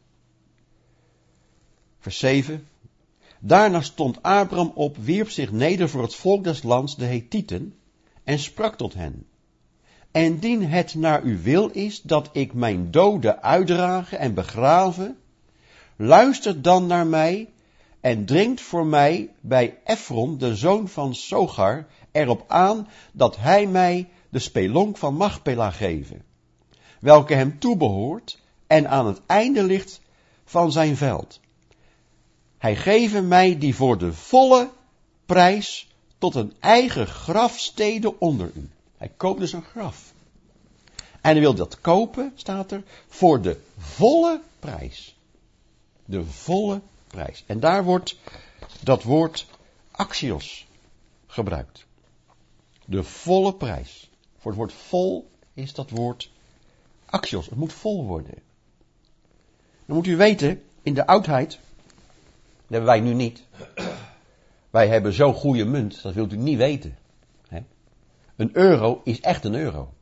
Vers zeven. Daarna stond Abraham op, wierp zich neder voor het volk des lands, de Hethieten, en sprak tot hen. En indien het naar uw wil is dat ik mijn doden uitdrage en begraven, luistert dan naar mij en dringt voor mij bij Efron, de zoon van Sogar, erop aan dat hij mij de spelonk van Machpela geven, welke hem toebehoort en aan het einde ligt van zijn veld. Hij geven mij die voor de volle prijs tot een eigen grafstede onder u. Hij koopt dus een graf. En hij wil dat kopen, staat er, voor de volle prijs. De volle prijs. En daar wordt dat woord axios gebruikt. De volle prijs. Voor het woord vol is dat woord axios. Het moet vol worden. Dan moet u weten, in de oudheid, dat hebben wij nu niet. Wij hebben zo'n goede munt, dat wilt u niet weten. Hè? Een euro is echt een euro.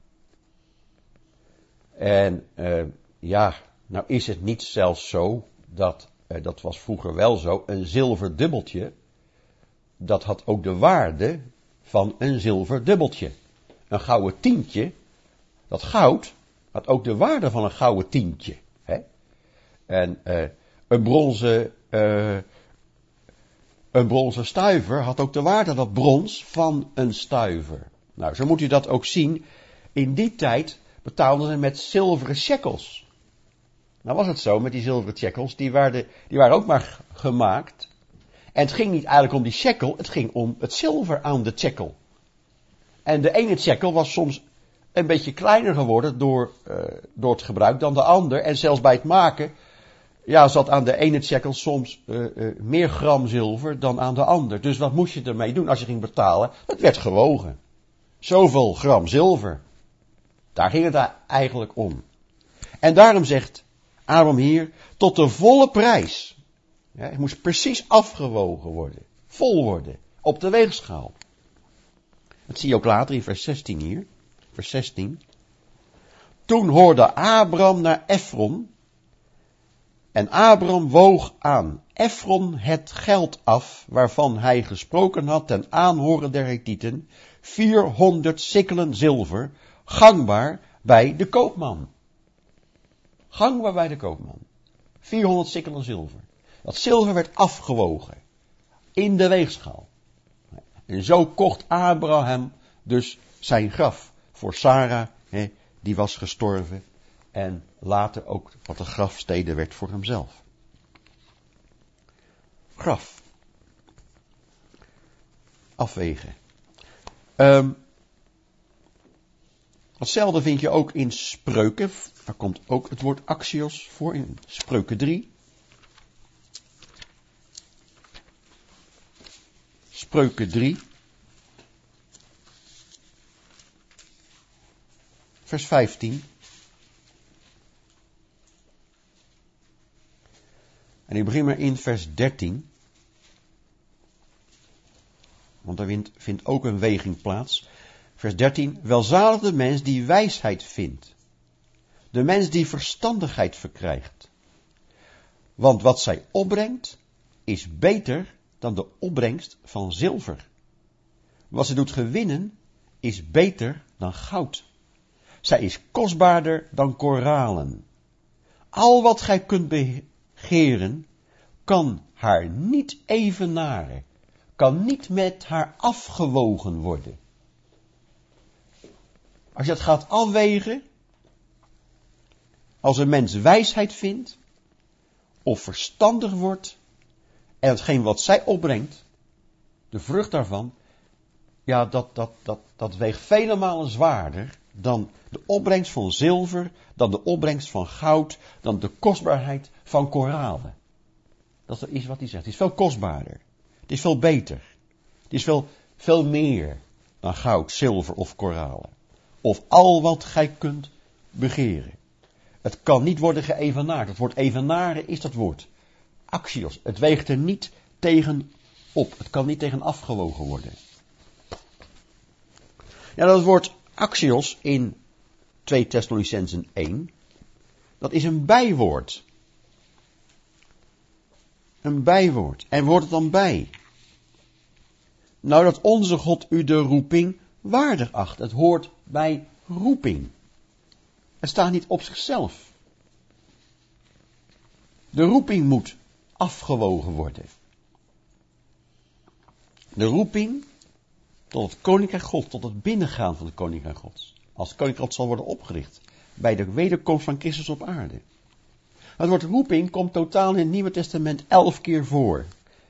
En uh, ja, nou is het niet zelfs zo, dat, uh, dat was vroeger wel zo, een zilver dubbeltje, dat had ook de waarde van een zilver dubbeltje. Een gouden tientje, dat goud, had ook de waarde van een gouden tientje. Hè? En uh, een bronzen... Uh, Een bronzen stuiver had ook de waarde, dat brons, van een stuiver. Nou, zo moet u dat ook zien. In die tijd betaalden ze met zilveren shekels. Nou was het zo met die zilveren shekels, die waren, die waren ook maar gemaakt. En het ging niet eigenlijk om die shekel, het ging om het zilver aan de shekel. En de ene shekel was soms een beetje kleiner geworden door, uh, door het gebruik dan de ander. En zelfs bij het maken... Ja, zat aan de ene shekel soms uh, uh, meer gram zilver dan aan de ander. Dus wat moest je ermee doen als je ging betalen? Het werd gewogen. Zoveel gram zilver. Daar ging het eigenlijk om. En daarom zegt Abraham hier, tot de volle prijs. Ja, het moest precies afgewogen worden. Vol worden. Op de weegschaal. Dat zie je ook later in vers zestien hier. Vers zestien. Toen hoorde Abraham naar Efron. En Abraham woog aan Efron het geld af, waarvan hij gesproken had ten aanhoren der Hethieten, vierhonderd sikkelen zilver, gangbaar bij de koopman. Gangbaar bij de koopman. vierhonderd sikkelen zilver. Dat zilver werd afgewogen. In de weegschaal. En zo kocht Abraham dus zijn graf voor Sarah, hè, die was gestorven. En later ook wat een grafstede werd voor hemzelf. Graf. Afwegen. Um, Hetzelfde vind je ook in Spreuken. Daar komt ook het woord axios voor in Spreuken drie. Spreuken drie. Vers vijftien. En ik begin maar in vers dertien. Want daar vindt, vindt ook een weging plaats. Vers dertien. Welzalig de mens die wijsheid vindt. De mens die verstandigheid verkrijgt. Want wat zij opbrengt, is beter dan de opbrengst van zilver. Wat ze doet gewinnen, is beter dan goud. Zij is kostbaarder dan koralen. Al wat gij kunt begeren, kan haar niet evenaren, kan niet met haar afgewogen worden. Als je dat gaat afwegen, als een mens wijsheid vindt, of verstandig wordt, en hetgeen wat zij opbrengt, de vrucht daarvan, ja, dat, dat, dat, dat weegt vele malen zwaarder dan de opbrengst van zilver, dan de opbrengst van goud, dan de kostbaarheid van koralen. Dat is wat hij zegt. Het is veel kostbaarder. Het is veel beter. Het is veel, veel meer dan goud, zilver of koralen. Of al wat gij kunt begeren. Het kan niet worden geëvenaard. Het woord evenaren is dat woord. Axios. Het weegt er niet tegen op. Het kan niet tegen afgewogen worden. Ja, dat woord axios in twee Thessalonicenzen één, dat is een bijwoord. Een bijwoord. En wordt het dan bij? Nou, dat onze God u de roeping waardig acht. Het hoort bij roeping. Het staat niet op zichzelf. De roeping moet afgewogen worden. De roeping tot het koninkrijk God, tot het binnengaan van het koninkrijk Gods. Als het koninkrijk God zal worden opgericht bij de wederkomst van Christus op aarde. Het woord roeping komt totaal in het Nieuwe Testament elf keer voor.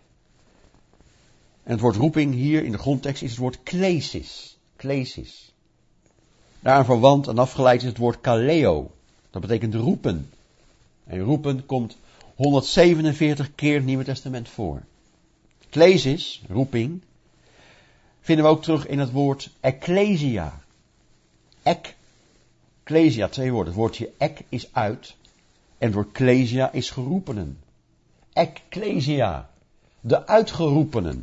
En het woord roeping hier in de grondtekst is het woord klesis. Klesis. Daaraan verwant en afgeleid is het woord kaleo. Dat betekent roepen. En roepen komt honderdzevenenveertig keer in het Nieuwe Testament voor. Klesis, roeping, vinden we ook terug in het woord ecclesia. Ek, ecclesia, twee woorden. Het woordje ek is uit. En het woord klesia is geroepenen. Ecclesia, de uitgeroepenen.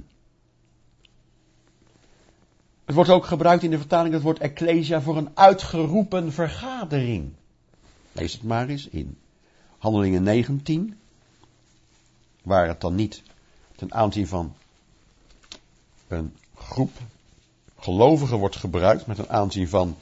Het wordt ook gebruikt in de vertaling het woord ecclesia voor een uitgeroepen vergadering. Lees het maar eens in Handelingen negentien. Waar het dan niet ten aanzien van een groep gelovigen wordt gebruikt, met een aanzien van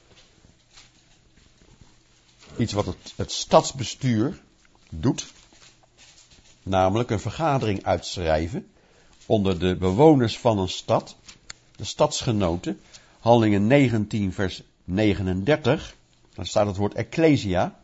iets wat het, het stadsbestuur doet. Namelijk een vergadering uitschrijven onder de bewoners van een stad. De stadsgenoten, Handelingen negentien vers negenendertig, dan staat het woord ecclesia.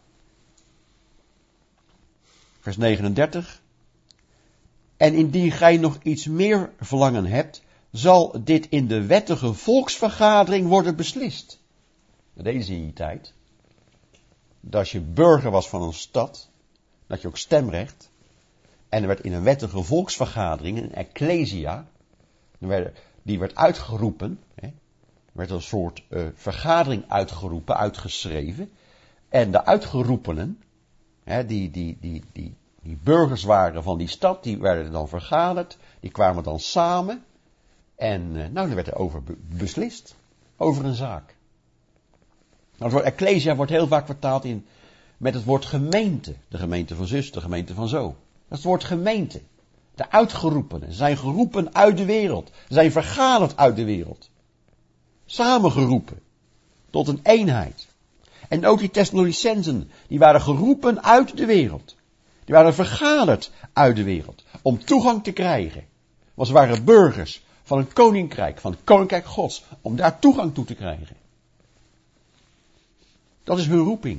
Vers negenendertig. En indien gij nog iets meer verlangen hebt, zal dit in de wettige volksvergadering worden beslist. Dat deden ze in die tijd. Dat als je burger was van een stad, dat je ook stemrecht. En er werd in een wettige volksvergadering, een ecclesia, er werden die werd uitgeroepen, hè, er werd een soort uh, vergadering uitgeroepen, uitgeschreven. En de uitgeroepenen, hè, die, die, die, die, die burgers waren van die stad, die werden dan vergaderd, die kwamen dan samen. En uh, nou, er werd er over be- beslist, over een zaak. Nou, het woord ecclesia wordt heel vaak vertaald in, met het woord gemeente. De gemeente van zus, de gemeente van zo. Dat is het woord gemeente. De uitgeroepenen zijn geroepen uit de wereld. Zijn vergaderd uit de wereld. Samengeroepen. Tot een eenheid. En ook die Thessalonicenzen, die waren geroepen uit de wereld. Die waren vergaderd uit de wereld. Om toegang te krijgen. Want ze waren burgers van een koninkrijk, van het koninkrijk Gods. Om daar toegang toe te krijgen. Dat is hun roeping.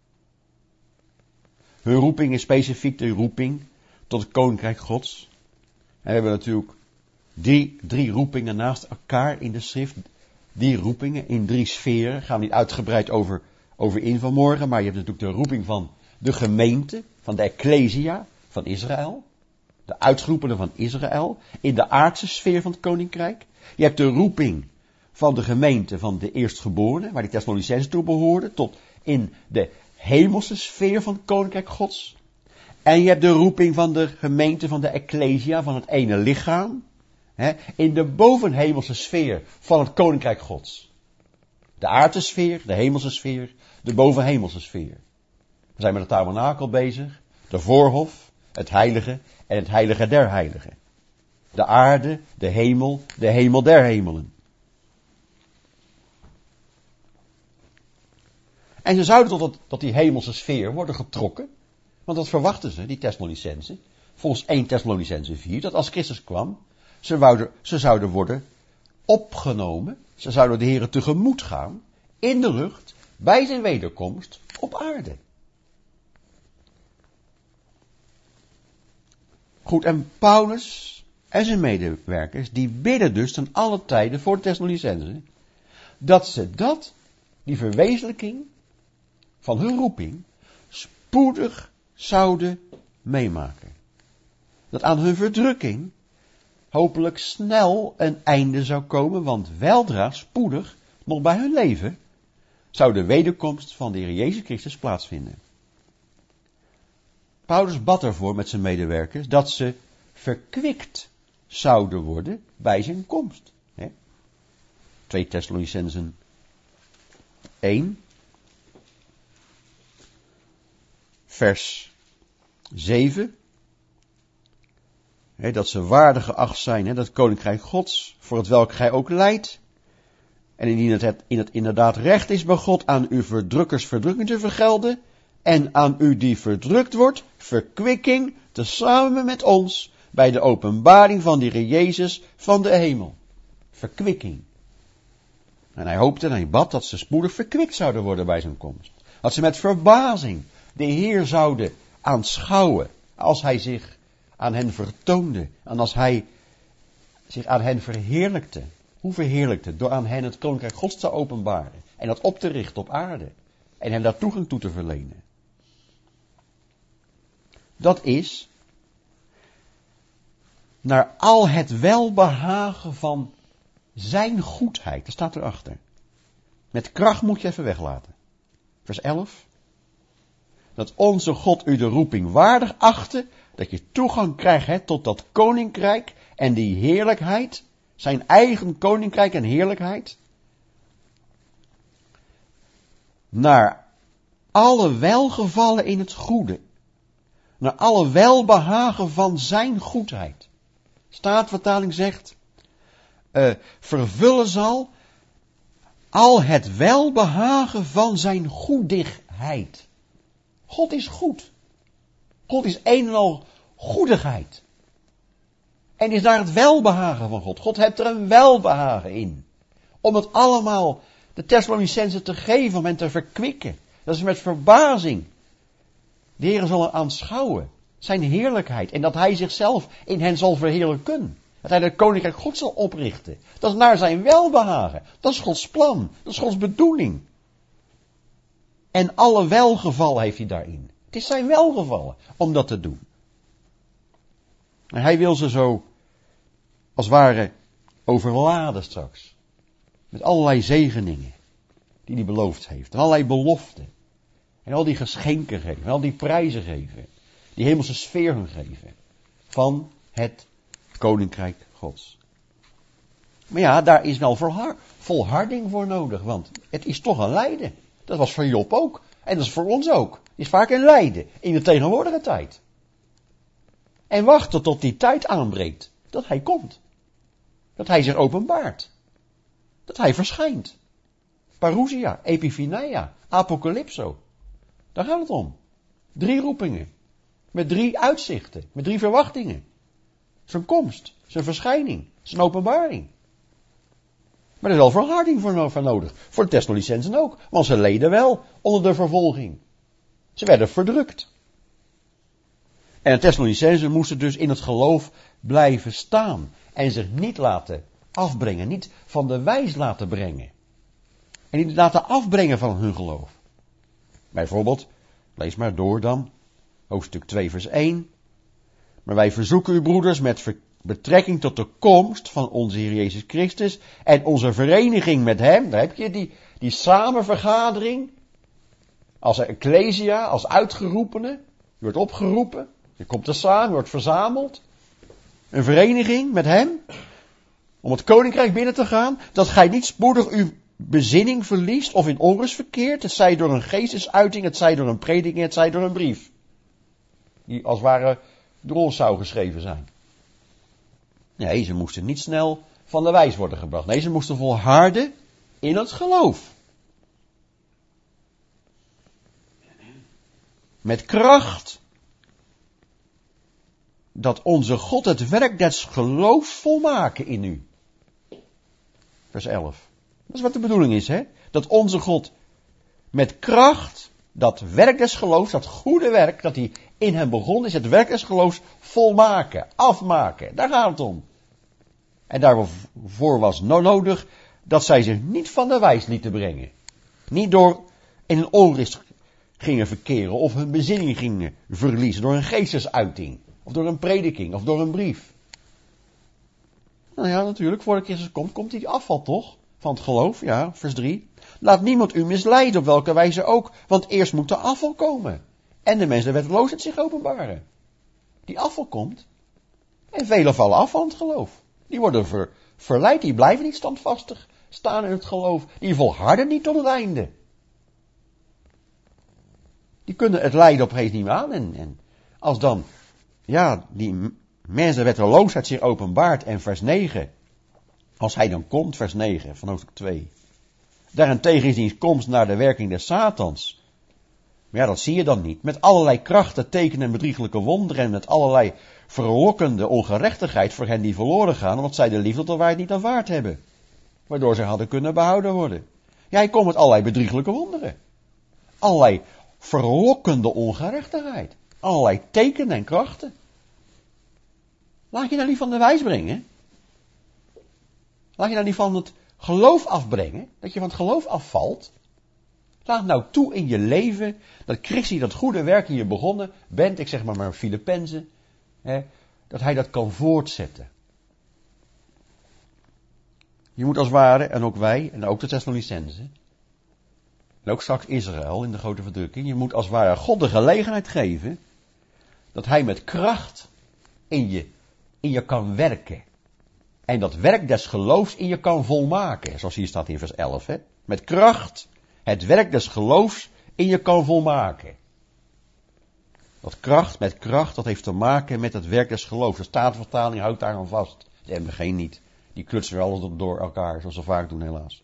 Hun roeping is specifiek de roeping tot het koninkrijk Gods. En we hebben natuurlijk drie, drie roepingen naast elkaar in de schrift. Die roepingen in drie sferen. Daar gaan we niet uitgebreid over, over in vanmorgen. Maar je hebt natuurlijk de roeping van de gemeente, van de ecclesia van Israël. De uitgeroepenen van Israël. In de aardse sfeer van het koninkrijk. Je hebt de roeping van de gemeente van de eerstgeborenen, waar die Thessalonicenzen toe behoorden, tot in de hemelse sfeer van het koninkrijk Gods. En je hebt de roeping van de gemeente van de ecclesia, van het ene lichaam, hè, in de bovenhemelse sfeer van het koninkrijk Gods. De aardse sfeer, de hemelse sfeer, de bovenhemelse sfeer. We zijn met het tabernakel bezig, de voorhof, het heilige en het heilige der heiligen. De aarde, de hemel, de hemel der hemelen. En ze zouden tot, het, tot die hemelse sfeer worden getrokken, want dat verwachten ze, die Thessalonicenzen, volgens één Thessalonicenzen vier, dat als Christus kwam, ze, wouden, ze zouden worden opgenomen, ze zouden de Here tegemoet gaan, in de lucht, bij zijn wederkomst, op aarde. Goed, en Paulus en zijn medewerkers, die bidden dus ten alle tijden voor de Thessalonicenzen, dat ze dat, die verwezenlijking van hun roeping, spoedig zouden meemaken. Dat aan hun verdrukking hopelijk snel een einde zou komen, want weldra, spoedig, nog bij hun leven, zou de wederkomst van de Heer Jezus Christus plaatsvinden. Paulus bad ervoor met zijn medewerkers dat ze verkwikt zouden worden bij zijn komst. twee Thessalonicenzen één, vers zeven. He, dat ze waardig geacht zijn, he, dat koninkrijk Gods, voor het welk gij ook lijdt. En indien het, het in het inderdaad recht is bij God aan uw verdrukkers verdrukking te vergelden, en aan u die verdrukt wordt, verkwikking, tezamen met ons, bij de openbaring van die Heer Jezus van de hemel. Verkwikking. En hij hoopte en hij bad dat ze spoedig verkwikt zouden worden bij zijn komst. Dat ze met verbazing de Heer zouden aanschouwen, als hij zich aan hen vertoonde, en als hij zich aan hen verheerlijkte. Hoe verheerlijkte? Door aan hen het koninkrijk Gods te openbaren, en dat op te richten op aarde, en hem daar toegang toe te verlenen. Dat is naar al het welbehagen van zijn goedheid. Dat staat erachter. Met kracht moet je even weglaten. Vers elf. Dat onze God u de roeping waardig achtte, dat je toegang krijgt he, tot dat koninkrijk en die heerlijkheid, zijn eigen koninkrijk en heerlijkheid, naar alle welgevallen in het goede, naar alle welbehagen van zijn goedheid. Staatvertaling zegt, uh, vervullen zal al het welbehagen van zijn goedigheid. God is goed. God is een en al goedigheid. En is daar het welbehagen van God. God heeft er een welbehagen in. Om het allemaal de Thessalonicenzen te geven, om hen te verkwikken. Dat is met verbazing. De Heer zal aanschouwen zijn heerlijkheid. En dat hij zichzelf in hen zal verheerlijken. Dat hij het koninkrijk God zal oprichten. Dat is naar zijn welbehagen. Dat is Gods plan. Dat is Gods bedoeling. En alle welgeval heeft hij daarin. Het is zijn welgevallen om dat te doen. En hij wil ze zo, als het ware, overladen straks. Met allerlei zegeningen die hij beloofd heeft. En allerlei beloften. En al die geschenken geven. En al die prijzen geven. Die hemelse sfeer hun geven. Van het koninkrijk Gods. Maar ja, daar is wel volharding voor nodig. Want het is toch een lijden. Dat was voor Job ook. En dat is voor ons ook. Het is vaak een lijden. In de tegenwoordige tijd. En wachten tot die tijd aanbreekt. Dat hij komt. Dat hij zich openbaart. Dat hij verschijnt. Parousia, Epiphaneia, Apocalypso. Daar gaat het om. Drie roepingen. Met drie uitzichten. Met drie verwachtingen. Zijn komst. Zijn verschijning. Zijn openbaring. Maar er is wel volharding voor nodig. Voor de Thessalonicenzen ook. Want ze leden wel onder de vervolging. Ze werden verdrukt. En de Thessalonicenzen moesten dus in het geloof blijven staan. En zich niet laten afbrengen. Niet van de wijs laten brengen. En niet laten afbrengen van hun geloof. Bijvoorbeeld, lees maar door dan. Hoofdstuk twee vers één. Maar wij verzoeken u broeders met betrekking tot de komst van onze Heer Jezus Christus. En onze vereniging met hem. Daar heb je die, die samenvergadering. Als ecclesia, als uitgeroepene. Je wordt opgeroepen. Je komt er samen, je wordt verzameld. Een vereniging met hem. Om het koninkrijk binnen te gaan. Dat gij niet spoedig uw bezinning verliest of in onrust verkeert, het zij door een geestesuiting, het zij door een prediking, het zij door een brief. Die als het ware door ons zou geschreven zijn. Nee, ze moesten niet snel van de wijs worden gebracht. Nee, ze moesten volharden in het geloof. Met kracht dat onze God het werk des geloofs volmaken in u. Vers elf. Dat is wat de bedoeling is, hè? Dat onze God met kracht dat werk des geloofs, dat goede werk dat hij in hem begonnen is, het werk des geloofs volmaken, afmaken. Daar gaat het om. En daarvoor was nodig dat zij zich niet van de wijs lieten brengen. Niet door in een onrust gingen verkeren of hun bezinning gingen verliezen door een geestesuiting. Of door een prediking of door een brief. Nou ja, natuurlijk, voordat Christus komt, komt die afval toch? Van het geloof, ja, vers drie. Laat niemand u misleiden op welke wijze ook, want eerst moet de afval komen. En de mensen de wetteloosheid zich openbaren. Die afval komt. En velen vallen af van het geloof. Die worden ver, verleid, die blijven niet standvastig staan in het geloof. Die volharden niet tot het einde. Die kunnen het lijden op een gegeven moment niet meer aan. En, en als dan, ja, die mensen de wetteloosheid zich openbaart en vers negen. Als hij dan komt, vers negen van hoofdstuk twee. Daarentegen is diens komst naar de werking des Satans. Maar ja, dat zie je dan niet. Met allerlei krachten, tekenen en bedriegelijke wonderen en met allerlei verlokkende ongerechtigheid voor hen die verloren gaan, omdat zij de liefde tot de waarheid niet aanvaard hebben. Waardoor zij hadden kunnen behouden worden. Ja, hij komt met allerlei bedrieglijke wonderen. Allerlei verlokkende ongerechtigheid. Allerlei tekenen en krachten. Laat je nou niet van de wijs brengen. Laat je nou niet van het geloof afbrengen. Dat je van het geloof afvalt. Laat nou toe in je leven dat Christus dat goede werk in je begonnen bent. Ik zeg maar maar Filippenzen. Hè, dat hij dat kan voortzetten. Je moet als het ware, en ook wij, en ook de Thessalonicenzen. En ook straks Israël in de grote verdrukking. Je moet als het ware God de gelegenheid geven. Dat hij met kracht in je, in je kan werken. En dat werk des geloofs in je kan volmaken. Zoals hier staat in vers elf. Hè? Met kracht het werk des geloofs in je kan volmaken. Dat kracht met kracht, dat heeft te maken met het werk des geloofs. De Statenvertaling houdt daar aan vast. De M B G niet. Die klutsen weer alles door elkaar, zoals ze vaak doen helaas.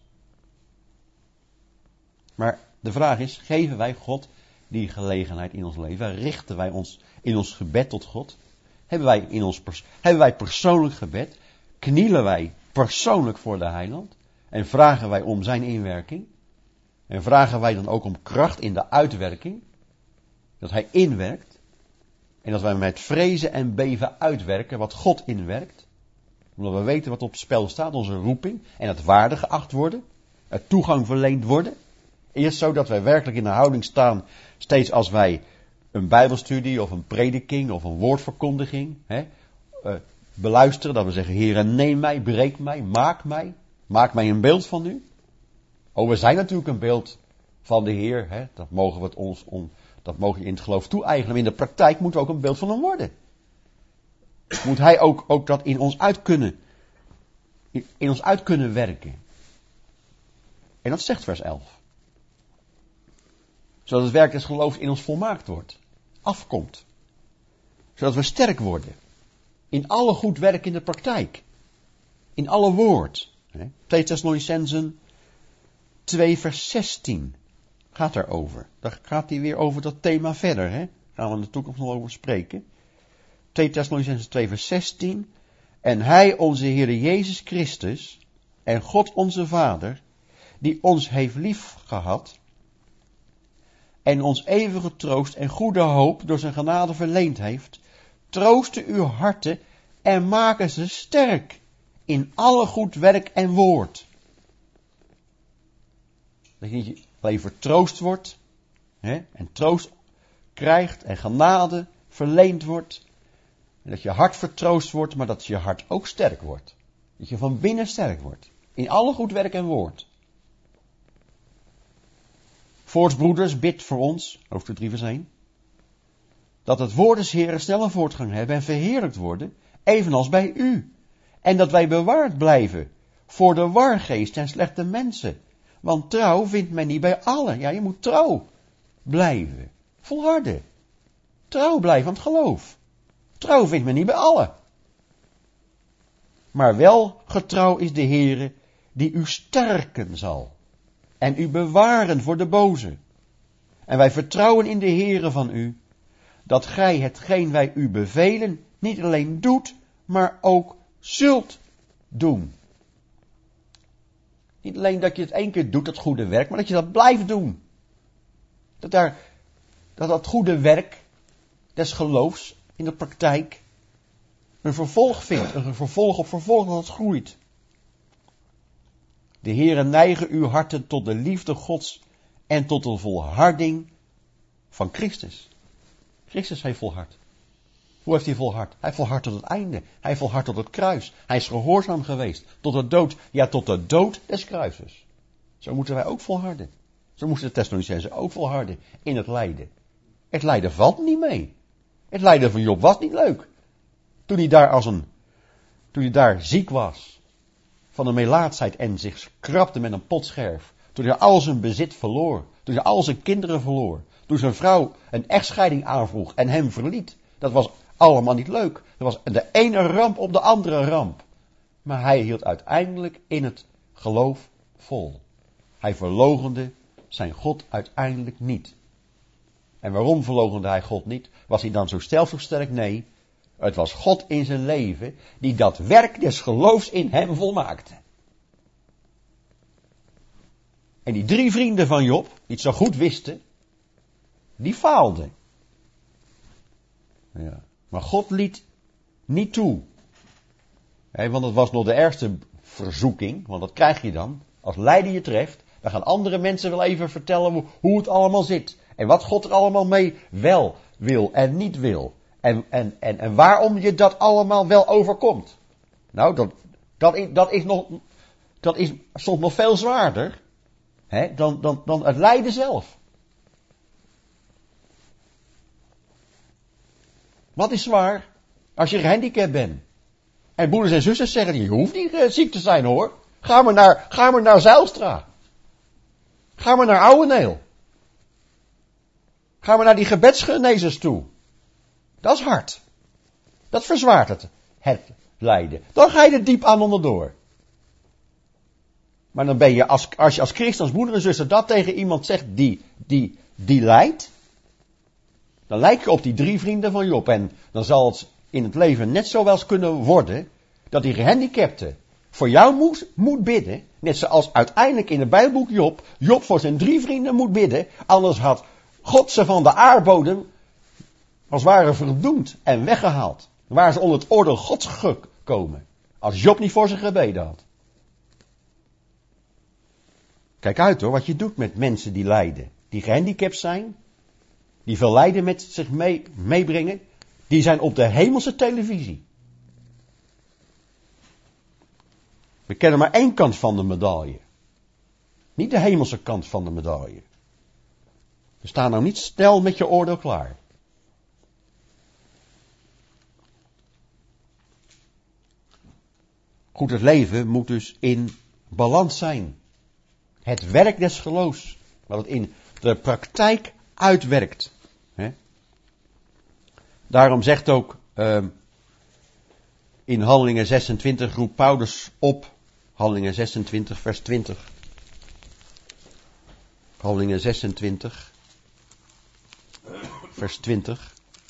Maar de vraag is, geven wij God die gelegenheid in ons leven? Richten wij ons in ons gebed tot God? Hebben wij, in ons pers- hebben wij persoonlijk gebed? Knielen wij persoonlijk voor de heiland? En vragen wij om zijn inwerking? En vragen wij dan ook om kracht in de uitwerking? Dat hij inwerkt? En dat wij met vrezen en beven uitwerken wat God inwerkt? Omdat we weten wat op het spel staat, onze roeping. En het waardig geacht worden. Het toegang verleend worden. Eerst zodat wij werkelijk in de houding staan, steeds als wij een bijbelstudie of een prediking of een woordverkondiging hè, uh, beluisteren. Dat we zeggen, Heere, neem mij, breek mij, maak mij. Maak mij een beeld van u. Oh, we zijn natuurlijk een beeld van de Heer. Hè, dat mogen we het ons om, dat mogen we in het geloof toe-eigenen. Maar in de praktijk moeten we ook een beeld van hem worden. Moet hij ook, ook dat in ons uit kunnen, in, in ons uit kunnen werken. En dat zegt vers elf. Zodat het werk des geloofs in ons volmaakt wordt. Afkomt. Zodat we sterk worden. In alle goed werk in de praktijk. In alle woord. twee Thessalonicenzen twee vers zestien. Gaat daarover. Daar gaat hij weer over dat thema verder. Hè? Gaan we in de toekomst nog over spreken. twee Thessalonicenzen twee vers zestien. En hij, onze Heere Jezus Christus. En God onze Vader. Die ons heeft lief gehad. En ons eeuwige troost en goede hoop door zijn genade verleend heeft, troosten uw harten en maken ze sterk in alle goed werk en woord. Dat je niet alleen vertroost wordt, hè, en troost krijgt en genade verleend wordt, en dat je hart vertroost wordt, maar dat je hart ook sterk wordt. Dat je van binnen sterk wordt, in alle goed werk en woord. Voorts, broeders, bid voor ons, hoofdstuk drie vers één, dat het woord des Heeren snelle voortgang hebben en verheerlijkt worden, evenals bij u. En dat wij bewaard blijven voor de wargeest en slechte mensen, Want trouw vindt men niet bij allen. Ja, je moet trouw blijven. Volharden. Trouw blijven aan het geloof. Trouw vindt men niet bij allen. Maar wel getrouw is de Heere die u sterken zal. En u bewaren voor de boze. En wij vertrouwen in de Heere van u, dat gij hetgeen wij u bevelen niet alleen doet, maar ook zult doen. Niet alleen dat je het één keer doet, dat goede werk, maar dat je dat blijft doen. Dat daar, dat, dat goede werk des geloofs in de praktijk een vervolg vindt, een vervolg op vervolg dat het groeit. De Heere neige uw harten tot de liefde Gods en tot de volharding van Christus. Christus heeft volhard. Hoe heeft hij volhard? Hij heeft volhard tot het einde. Hij heeft volhard tot het kruis. Hij is gehoorzaam geweest. Tot de dood. Ja, tot de dood des kruises. Zo moeten wij ook volharden. Zo moesten de Thessalonicenzen ook volharden in het lijden. Het lijden valt niet mee. Het lijden van Job was niet leuk. Toen hij daar als een, toen hij daar ziek was van een melaatsheid en zich skrapte met een potscherf. Toen hij al zijn bezit verloor. Toen hij al zijn kinderen verloor. Toen zijn vrouw een echtscheiding aanvroeg en hem verliet. Dat was allemaal niet leuk. Dat was de ene ramp op de andere ramp. Maar hij hield uiteindelijk in het geloof vol. Hij verloochende zijn God uiteindelijk niet. En waarom verloochende hij God niet? Was hij dan zo stelversterkt? Nee. Het was God in zijn leven die dat werk des geloofs in hem volmaakte. En die drie vrienden van Job, die het zo goed wisten, die faalden. Ja. Maar God liet niet toe. He, want het was nog de ergste verzoeking, want dat krijg je dan. Als lijden je treft, dan gaan andere mensen wel even vertellen hoe het allemaal zit. En wat God er allemaal mee wel wil en niet wil. En, en, en, en waarom je dat allemaal wel overkomt. Nou, dat, dat, is, dat, is, nog, dat is soms nog veel zwaarder hè, dan, dan, dan het lijden zelf. Wat is zwaar? Als je gehandicapt bent. En broeders en zusters zeggen, je hoeft niet uh, ziek te zijn hoor. Ga maar naar, ga maar naar Zijlstra. Ga maar naar Ouweneel. Ga maar naar die gebedsgenezers toe. Dat is hard. Dat verzwaart het, het lijden. Dan ga je er diep aan onderdoor. Maar dan ben je, als, als je als christen, als broeder en zuster dat tegen iemand zegt die, die, die lijdt, dan lijk je op die drie vrienden van Job. En dan zal het in het leven net zo wel eens kunnen worden, dat die gehandicapte voor jou moet, moet bidden, net zoals uiteindelijk in het Bijbelboek Job, Job voor zijn drie vrienden moet bidden, anders had God ze van de aardbodem als ware verdoemd en weggehaald. Dan waren ze onder het oordeel Gods gekomen. Als Job niet voor ze gebeden had. Kijk uit hoor, wat je doet met mensen die lijden. Die gehandicapt zijn. Die veel lijden met zich mee, meebrengen. Die zijn op de hemelse televisie. We kennen maar één kant van de medaille. Niet de hemelse kant van de medaille. Dus sta nou niet snel met je oordeel klaar. Goed, het leven moet dus in balans zijn. Het werk des geloofs, wat het in de praktijk uitwerkt. He? Daarom zegt ook uh, in Handelingen zesentwintig roept Paulus op, Handelingen zesentwintig vers twintig. Handelingen zesentwintig vers twintig.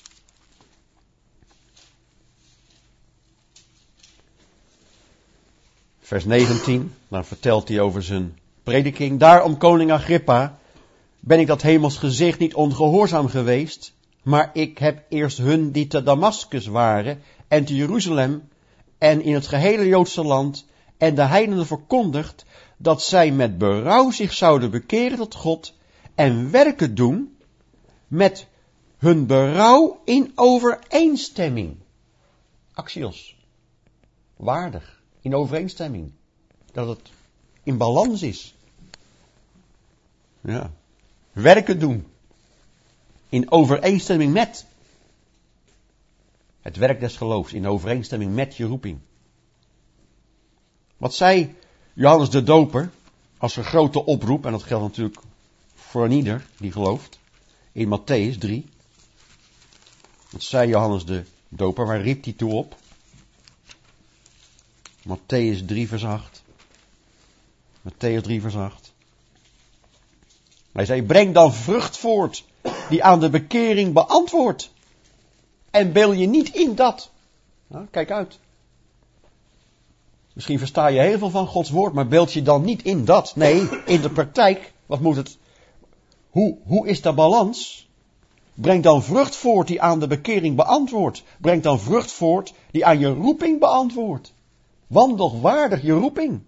Vers negentien, dan vertelt hij over zijn prediking. Daarom, koning Agrippa, ben ik dat hemels gezicht niet ongehoorzaam geweest, maar ik heb eerst hun die te Damascus waren en te Jeruzalem en in het gehele Joodse land en de heidenen verkondigd dat zij met berouw zich zouden bekeren tot God en werken doen met hun berouw in overeenstemming. Axios. Waardig. In overeenstemming. Dat het in balans is. Ja. Werken doen. In overeenstemming met. Het werk des geloofs. In overeenstemming met je roeping. Wat zei Johannes de Doper als een grote oproep, en dat geldt natuurlijk voor een ieder die gelooft, in Matthäus drie. Dat zei Johannes de Doper, waar riep hij toe op? Matthäus drie vers acht. Matthäus drie vers acht. Hij zei, breng dan vrucht voort die aan de bekering beantwoordt. En beeld je niet in dat. Nou, kijk uit. Misschien versta je heel veel van Gods woord, maar beeld je dan niet in dat. Nee, in de praktijk, wat moet het? Hoe, hoe is de balans? Breng dan vrucht voort die aan de bekering beantwoordt. Breng dan vrucht voort die aan je roeping beantwoordt. Wandel waardig je roeping.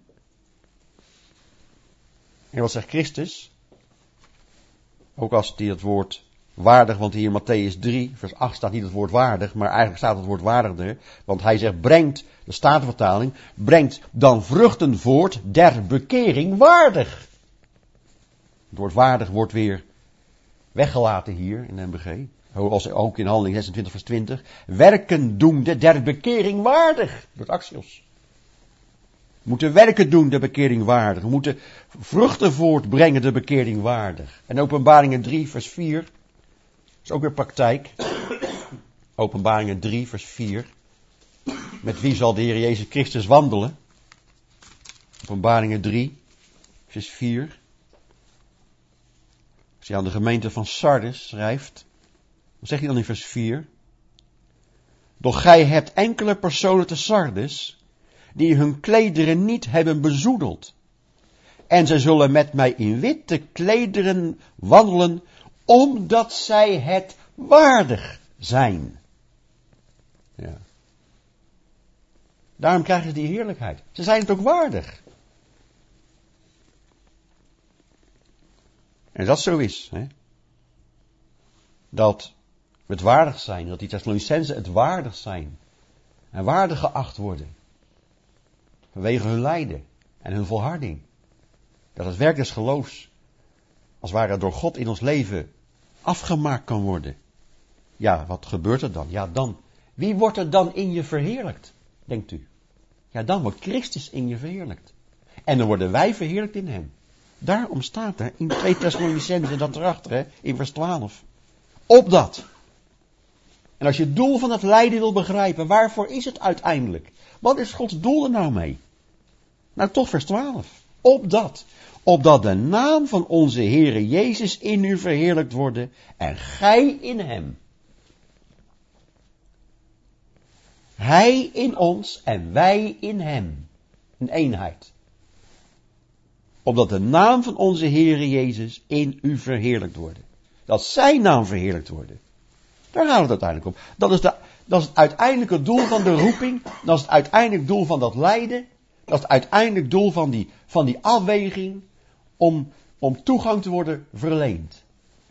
En wat zegt Christus? Ook als hij het woord waardig, want hier in Matthäus drie, vers acht staat niet het woord waardig, maar eigenlijk staat het woord waardigder. Want hij zegt, brengt, de Statenvertaling, brengt dan vruchten voort der bekering waardig. Het woord waardig wordt weer weggelaten hier in de M B G. Zoals ook in Handeling zesentwintig vers twintig. Werken doende der bekering waardig. Dat axios. We moeten werken doen de bekering waardig. We moeten vruchten voortbrengen de bekering waardig. En Openbaringen drie vers vier. Dat is ook weer praktijk. Openbaringen drie vers vier. Met wie zal de Heer Jezus Christus wandelen? Openbaringen drie vers vier. Als hij aan de gemeente van Sardes schrijft. Wat zegt hij dan in vers vier? Doch gij hebt enkele personen te Sardes die hun klederen niet hebben bezoedeld. En zij zullen met mij in witte klederen wandelen, omdat zij het waardig zijn. Ja. Daarom krijgen ze die heerlijkheid. Ze zijn het ook waardig. En dat zo is, hè? Dat we het waardig zijn, dat die Thessalonicenzen het waardig zijn. En waardig geacht worden. Vanwege hun lijden en hun volharding. Dat het werk des geloofs, als het ware door God in ons leven, afgemaakt kan worden. Ja, wat gebeurt er dan? Ja, dan. Wie wordt er dan in je verheerlijkt, denkt u? Ja, dan wordt Christus in je verheerlijkt. En dan worden wij verheerlijkt in hem. Daarom staat er in twee Thessalonicenzen, dat erachter, hè, in vers twaalf. Opdat. En als je het doel van het lijden wil begrijpen, waarvoor is het uiteindelijk? Wat is Gods doel er nou mee? Nou, toch vers twaalf. Opdat. Opdat de naam van onze Heere Jezus in u verheerlijkt worden en gij in hem. Hij in ons en wij in hem. Een eenheid. Opdat de naam van onze Heere Jezus in u verheerlijkt wordt. Dat zijn naam verheerlijkt wordt. Daar gaat het uiteindelijk om. Dat is, de, dat is het uiteindelijke doel van de roeping. Dat is het uiteindelijk doel van dat lijden. Dat is het uiteindelijk doel van die, van die afweging. Om, om toegang te worden verleend.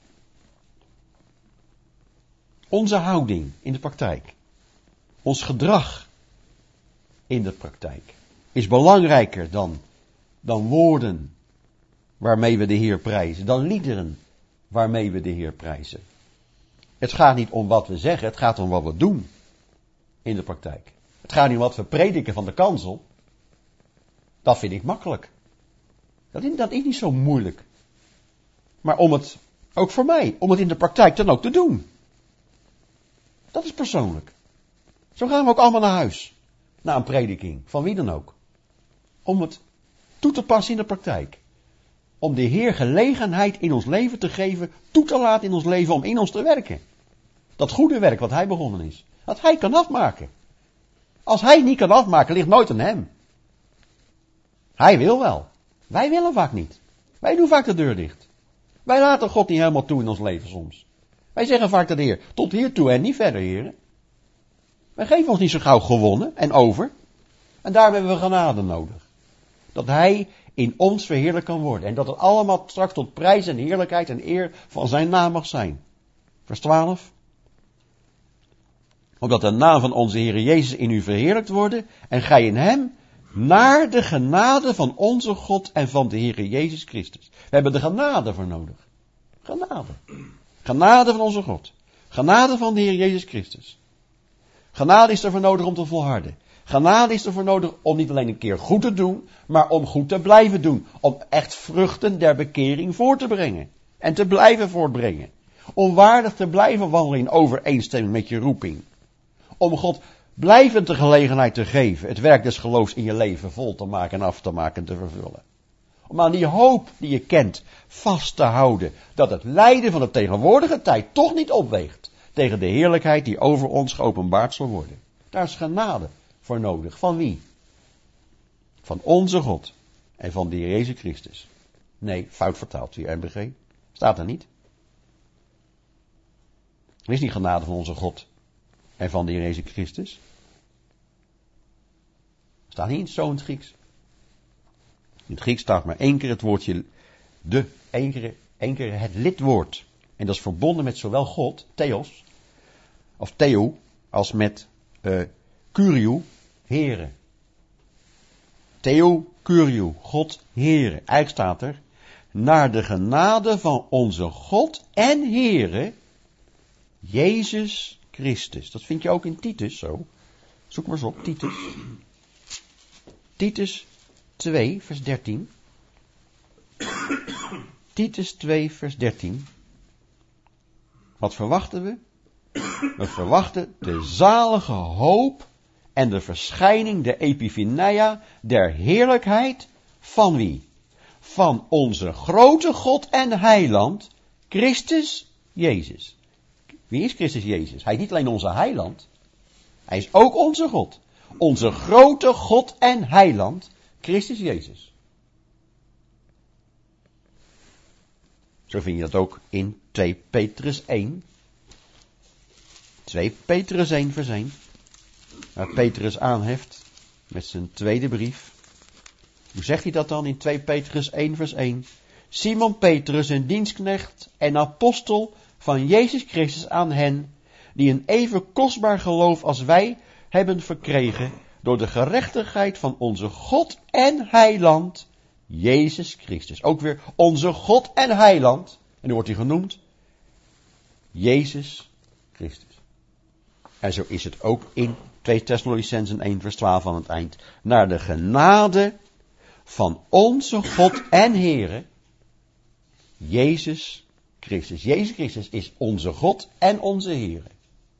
Onze houding in de praktijk. Ons gedrag in de praktijk. Is belangrijker dan, dan woorden waarmee we de Heer prijzen. Dan liederen waarmee we de Heer prijzen. Het gaat niet om wat we zeggen, het gaat om wat we doen in de praktijk. Het gaat niet om wat we prediken van de kansel. Dat vind ik makkelijk. Dat is, dat is niet zo moeilijk. Maar om het, ook voor mij, om het in de praktijk dan ook te doen. Dat is persoonlijk. Zo gaan we ook allemaal naar huis. Na een prediking, van wie dan ook. Om het toe te passen in de praktijk. Om de Heer gelegenheid in ons leven te geven, toe te laten in ons leven om in ons te werken. Dat goede werk wat Hij begonnen is. Dat Hij kan afmaken. Als Hij niet kan afmaken, ligt nooit aan Hem. Hij wil wel. Wij willen vaak niet. Wij doen vaak de deur dicht. Wij laten God niet helemaal toe in ons leven soms. Wij zeggen vaak tegen de Heer, tot hier toe en niet verder, Heer. Wij geven ons niet zo gauw gewonnen en over. En daarom hebben we genade nodig. Dat Hij in ons verheerlijk kan worden. En dat het allemaal straks tot prijs en heerlijkheid en eer van zijn naam mag zijn. Vers twaalf. Opdat de naam van onze Heer Jezus in u verheerlijkt worden. En gij in hem naar de genade van onze God en van de Heer Jezus Christus. We hebben de genade voor nodig. Genade. Genade van onze God. Genade van de Heer Jezus Christus. Genade is ervoor nodig om te volharden. Genade is ervoor nodig om niet alleen een keer goed te doen, maar om goed te blijven doen. Om echt vruchten der bekering voor te brengen. En te blijven voortbrengen. Om waardig te blijven wandelen in overeenstemming met je roeping. Om God blijvend de gelegenheid te geven het werk des geloofs in je leven vol te maken en af te maken en te vervullen. Om aan die hoop die je kent vast te houden dat het lijden van de tegenwoordige tijd toch niet opweegt tegen de heerlijkheid die over ons geopenbaard zal worden. Daar is genade voor nodig. Van wie? Van onze God en van de Heer Jezus Christus. Nee, fout vertaald via M B G. Staat er niet. Er is niet genade van onze God en van de Heer Jezus Christus. Staat niet zo in het Grieks. In het Grieks staat maar één keer het woordje de, één keer, één keer het lidwoord. En dat is verbonden met zowel God, Theos, of Theo, als met uh, Kuriou, Here. Theo, Kuriou, God, Here. Eigenlijk staat er, naar de genade van onze God en Here, Jezus Christus. Dat vind je ook in Titus zo. Zoek maar eens op, Titus. Titus twee, vers dertien. Titus twee, vers dertien. Wat verwachten we? We verwachten de zalige hoop en de verschijning, de epiphaneia, der heerlijkheid van wie? Van onze grote God en heiland, Christus Jezus. Wie is Christus Jezus? Hij is niet alleen onze heiland, hij is ook onze God. Onze grote God en heiland, Christus Jezus. Zo vind je dat ook in twee Petrus één. twee Petrus één vers één. Waar Petrus aanheft met zijn tweede brief. Hoe zegt hij dat dan in twee Petrus één vers één? Simon Petrus, een dienstknecht en apostel van Jezus Christus aan hen, die een even kostbaar geloof als wij hebben verkregen door de gerechtigheid van onze God en heiland, Jezus Christus. Ook weer onze God en heiland. En nu wordt hij genoemd, Jezus Christus. En zo is het ook in twee Thessalonicenzen één vers twaalf aan het eind. Naar de genade van onze God en Heere, Jezus Christus. Jezus Christus is onze God en onze Heere.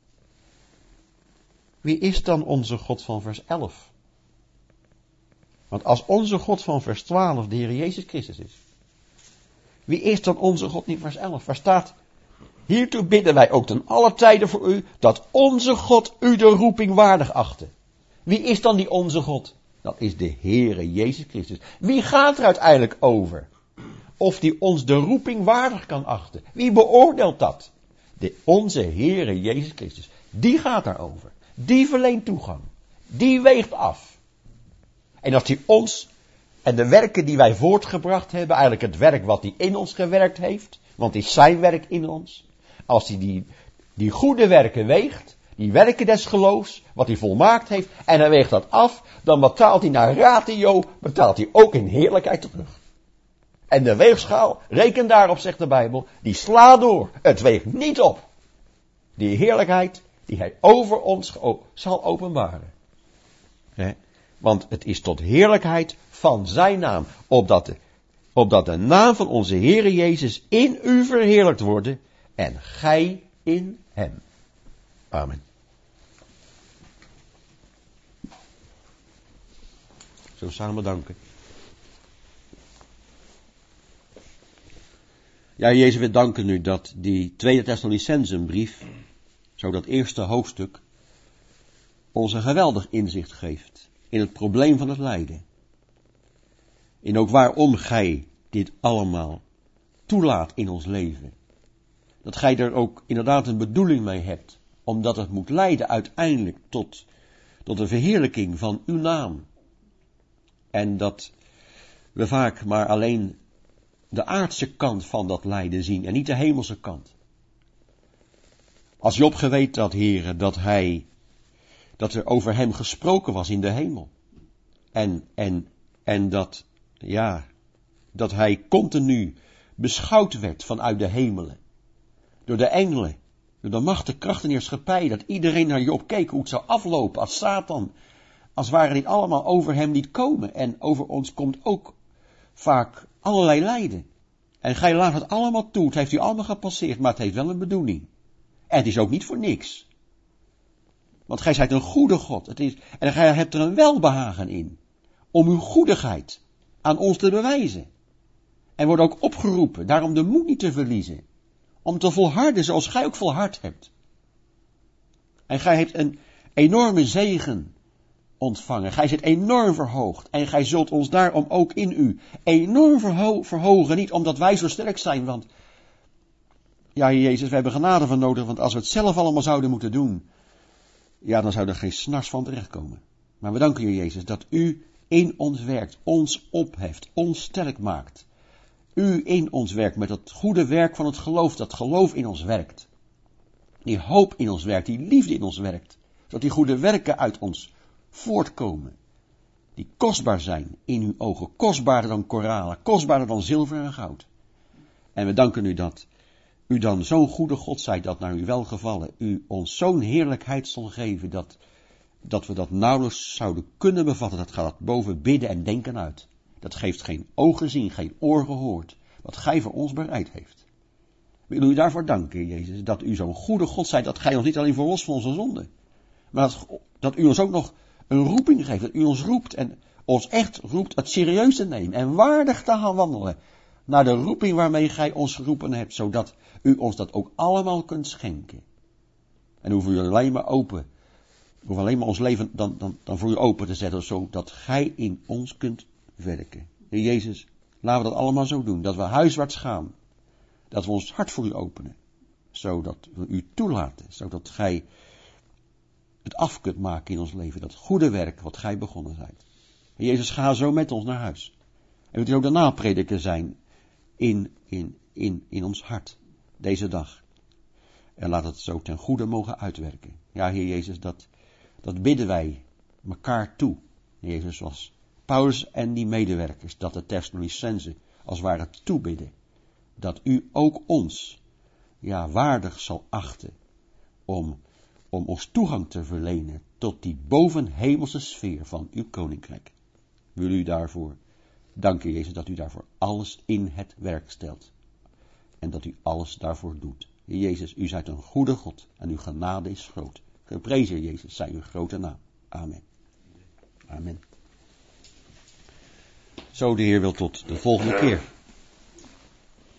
Wie is dan onze God van vers elf? Want als onze God van vers twaalf de Heer Jezus Christus is, wie is dan onze God in vers elf? Waar staat, hiertoe bidden wij ook ten alle tijden voor u, dat onze God u de roeping waardig achte. Wie is dan die onze God? Dat is de Heere Jezus Christus. Wie gaat er uiteindelijk over? Of die ons de roeping waardig kan achten. Wie beoordeelt dat? De, onze Heere Jezus Christus. Die gaat daarover. Die verleent toegang. Die weegt af. En als hij ons en de werken die wij voortgebracht hebben, eigenlijk het werk wat hij in ons gewerkt heeft, want het is zijn werk in ons. Als hij die, die goede werken weegt, die werken des geloofs, wat hij volmaakt heeft, en hij weegt dat af, dan betaalt hij naar ratio, betaalt hij ook in heerlijkheid terug. En de weegschaal, reken daarop, zegt de Bijbel, die slaat door. Het weegt niet op. Die heerlijkheid die hij over ons zal openbaren. He? Want het is tot heerlijkheid van zijn naam, opdat de, opdat de naam van onze Heere Jezus in u verheerlijkt worden en gij in hem. Amen. Zullen we samen danken. Ja, Jezus, we danken u dat die tweede Thessalonicenzenbrief, zo dat eerste hoofdstuk, ons een geweldig inzicht geeft in het probleem van het lijden. En ook waarom gij dit allemaal toelaat in ons leven. Dat gij er ook inderdaad een bedoeling mee hebt, omdat het moet leiden uiteindelijk tot, tot de verheerlijking van uw naam. En dat we vaak maar alleen de aardse kant van dat lijden zien en niet de hemelse kant. Als Job geweten had, heren, dat hij, dat er over hem gesproken was in de hemel. En, en, en dat, ja, dat hij continu beschouwd werd vanuit de hemelen. Door de engelen, door de macht, de kracht en heerschappij, dat iedereen naar Job keek hoe het zou aflopen als Satan als ware dit allemaal over hem niet komen. En over ons komt ook vaak allerlei lijden. En gij laat het allemaal toe. Het heeft u allemaal gepasseerd, maar het heeft wel een bedoeling. En het is ook niet voor niks. Want gij zijt een goede God. Het is, en gij hebt er een welbehagen in. Om uw goedigheid aan ons te bewijzen. En wordt ook opgeroepen, daarom de moed niet te verliezen. Om te volharden zoals gij ook volhard hebt. En gij hebt een enorme zegen ontvangen. Gij zit enorm verhoogd. En gij zult ons daarom ook in u enorm verho- verhogen. Niet omdat wij zo sterk zijn, want ja, Jezus, we hebben genade van nodig. Want als we het zelf allemaal zouden moeten doen, ja, dan zou er geen snars van terechtkomen. Maar we danken u, Jezus, dat u in ons werkt, ons opheft, ons sterk maakt. U in ons werkt met het goede werk van het geloof, dat geloof in ons werkt. Die hoop in ons werkt, die liefde in ons werkt. Zodat die goede werken uit ons voortkomen. Die kostbaar zijn in uw ogen. Kostbaarder dan koralen, kostbaarder dan zilver en goud. En we danken u dat u dan zo'n goede God zijt, dat naar uw welgevallen u ons zo'n heerlijkheid zal geven, dat, dat we dat nauwelijks zouden kunnen bevatten. Dat gaat boven bidden en denken uit. Dat geeft geen oog gezien, geen oor gehoord, wat gij voor ons bereid heeft. We willen u daarvoor danken, Jezus, dat u zo'n goede God zijt, dat gij ons niet alleen verlost van onze zonden, maar dat, dat u ons ook nog een roeping geeft, dat u ons roept en ons echt roept het serieus te nemen en waardig te gaan wandelen naar de roeping waarmee gij ons geroepen hebt, zodat u ons dat ook allemaal kunt schenken. En hoeven u alleen maar open, hoeven alleen maar ons leven dan, dan, dan voor u open te zetten, zodat gij in ons kunt werken. Heer Jezus, laten we dat allemaal zo doen, dat we huiswaarts gaan, dat we ons hart voor u openen, zodat we u toelaten, zodat gij het af kunt maken in ons leven, dat goede werk wat gij begonnen zijt. Heer Jezus, ga zo met ons naar huis. En wilt u ook de naprediker zijn in, in, in, in ons hart, deze dag. En laat het zo ten goede mogen uitwerken. Ja, Heer Jezus, dat, dat bidden wij elkaar toe. Heer Jezus, zoals Paulus en die medewerkers, dat de Thessalonicenzen als het ware toebidden. Dat u ook ons, ja, waardig zal achten om, om ons toegang te verlenen tot die bovenhemelse sfeer van uw koninkrijk. Wil u daarvoor danken, Jezus, dat u daarvoor alles in het werk stelt. En dat u alles daarvoor doet. Heer Jezus, u zijt een goede God en uw genade is groot. Geprezen, Jezus, zij uw grote naam. Amen. Amen. Zo de Heer wil tot de volgende keer.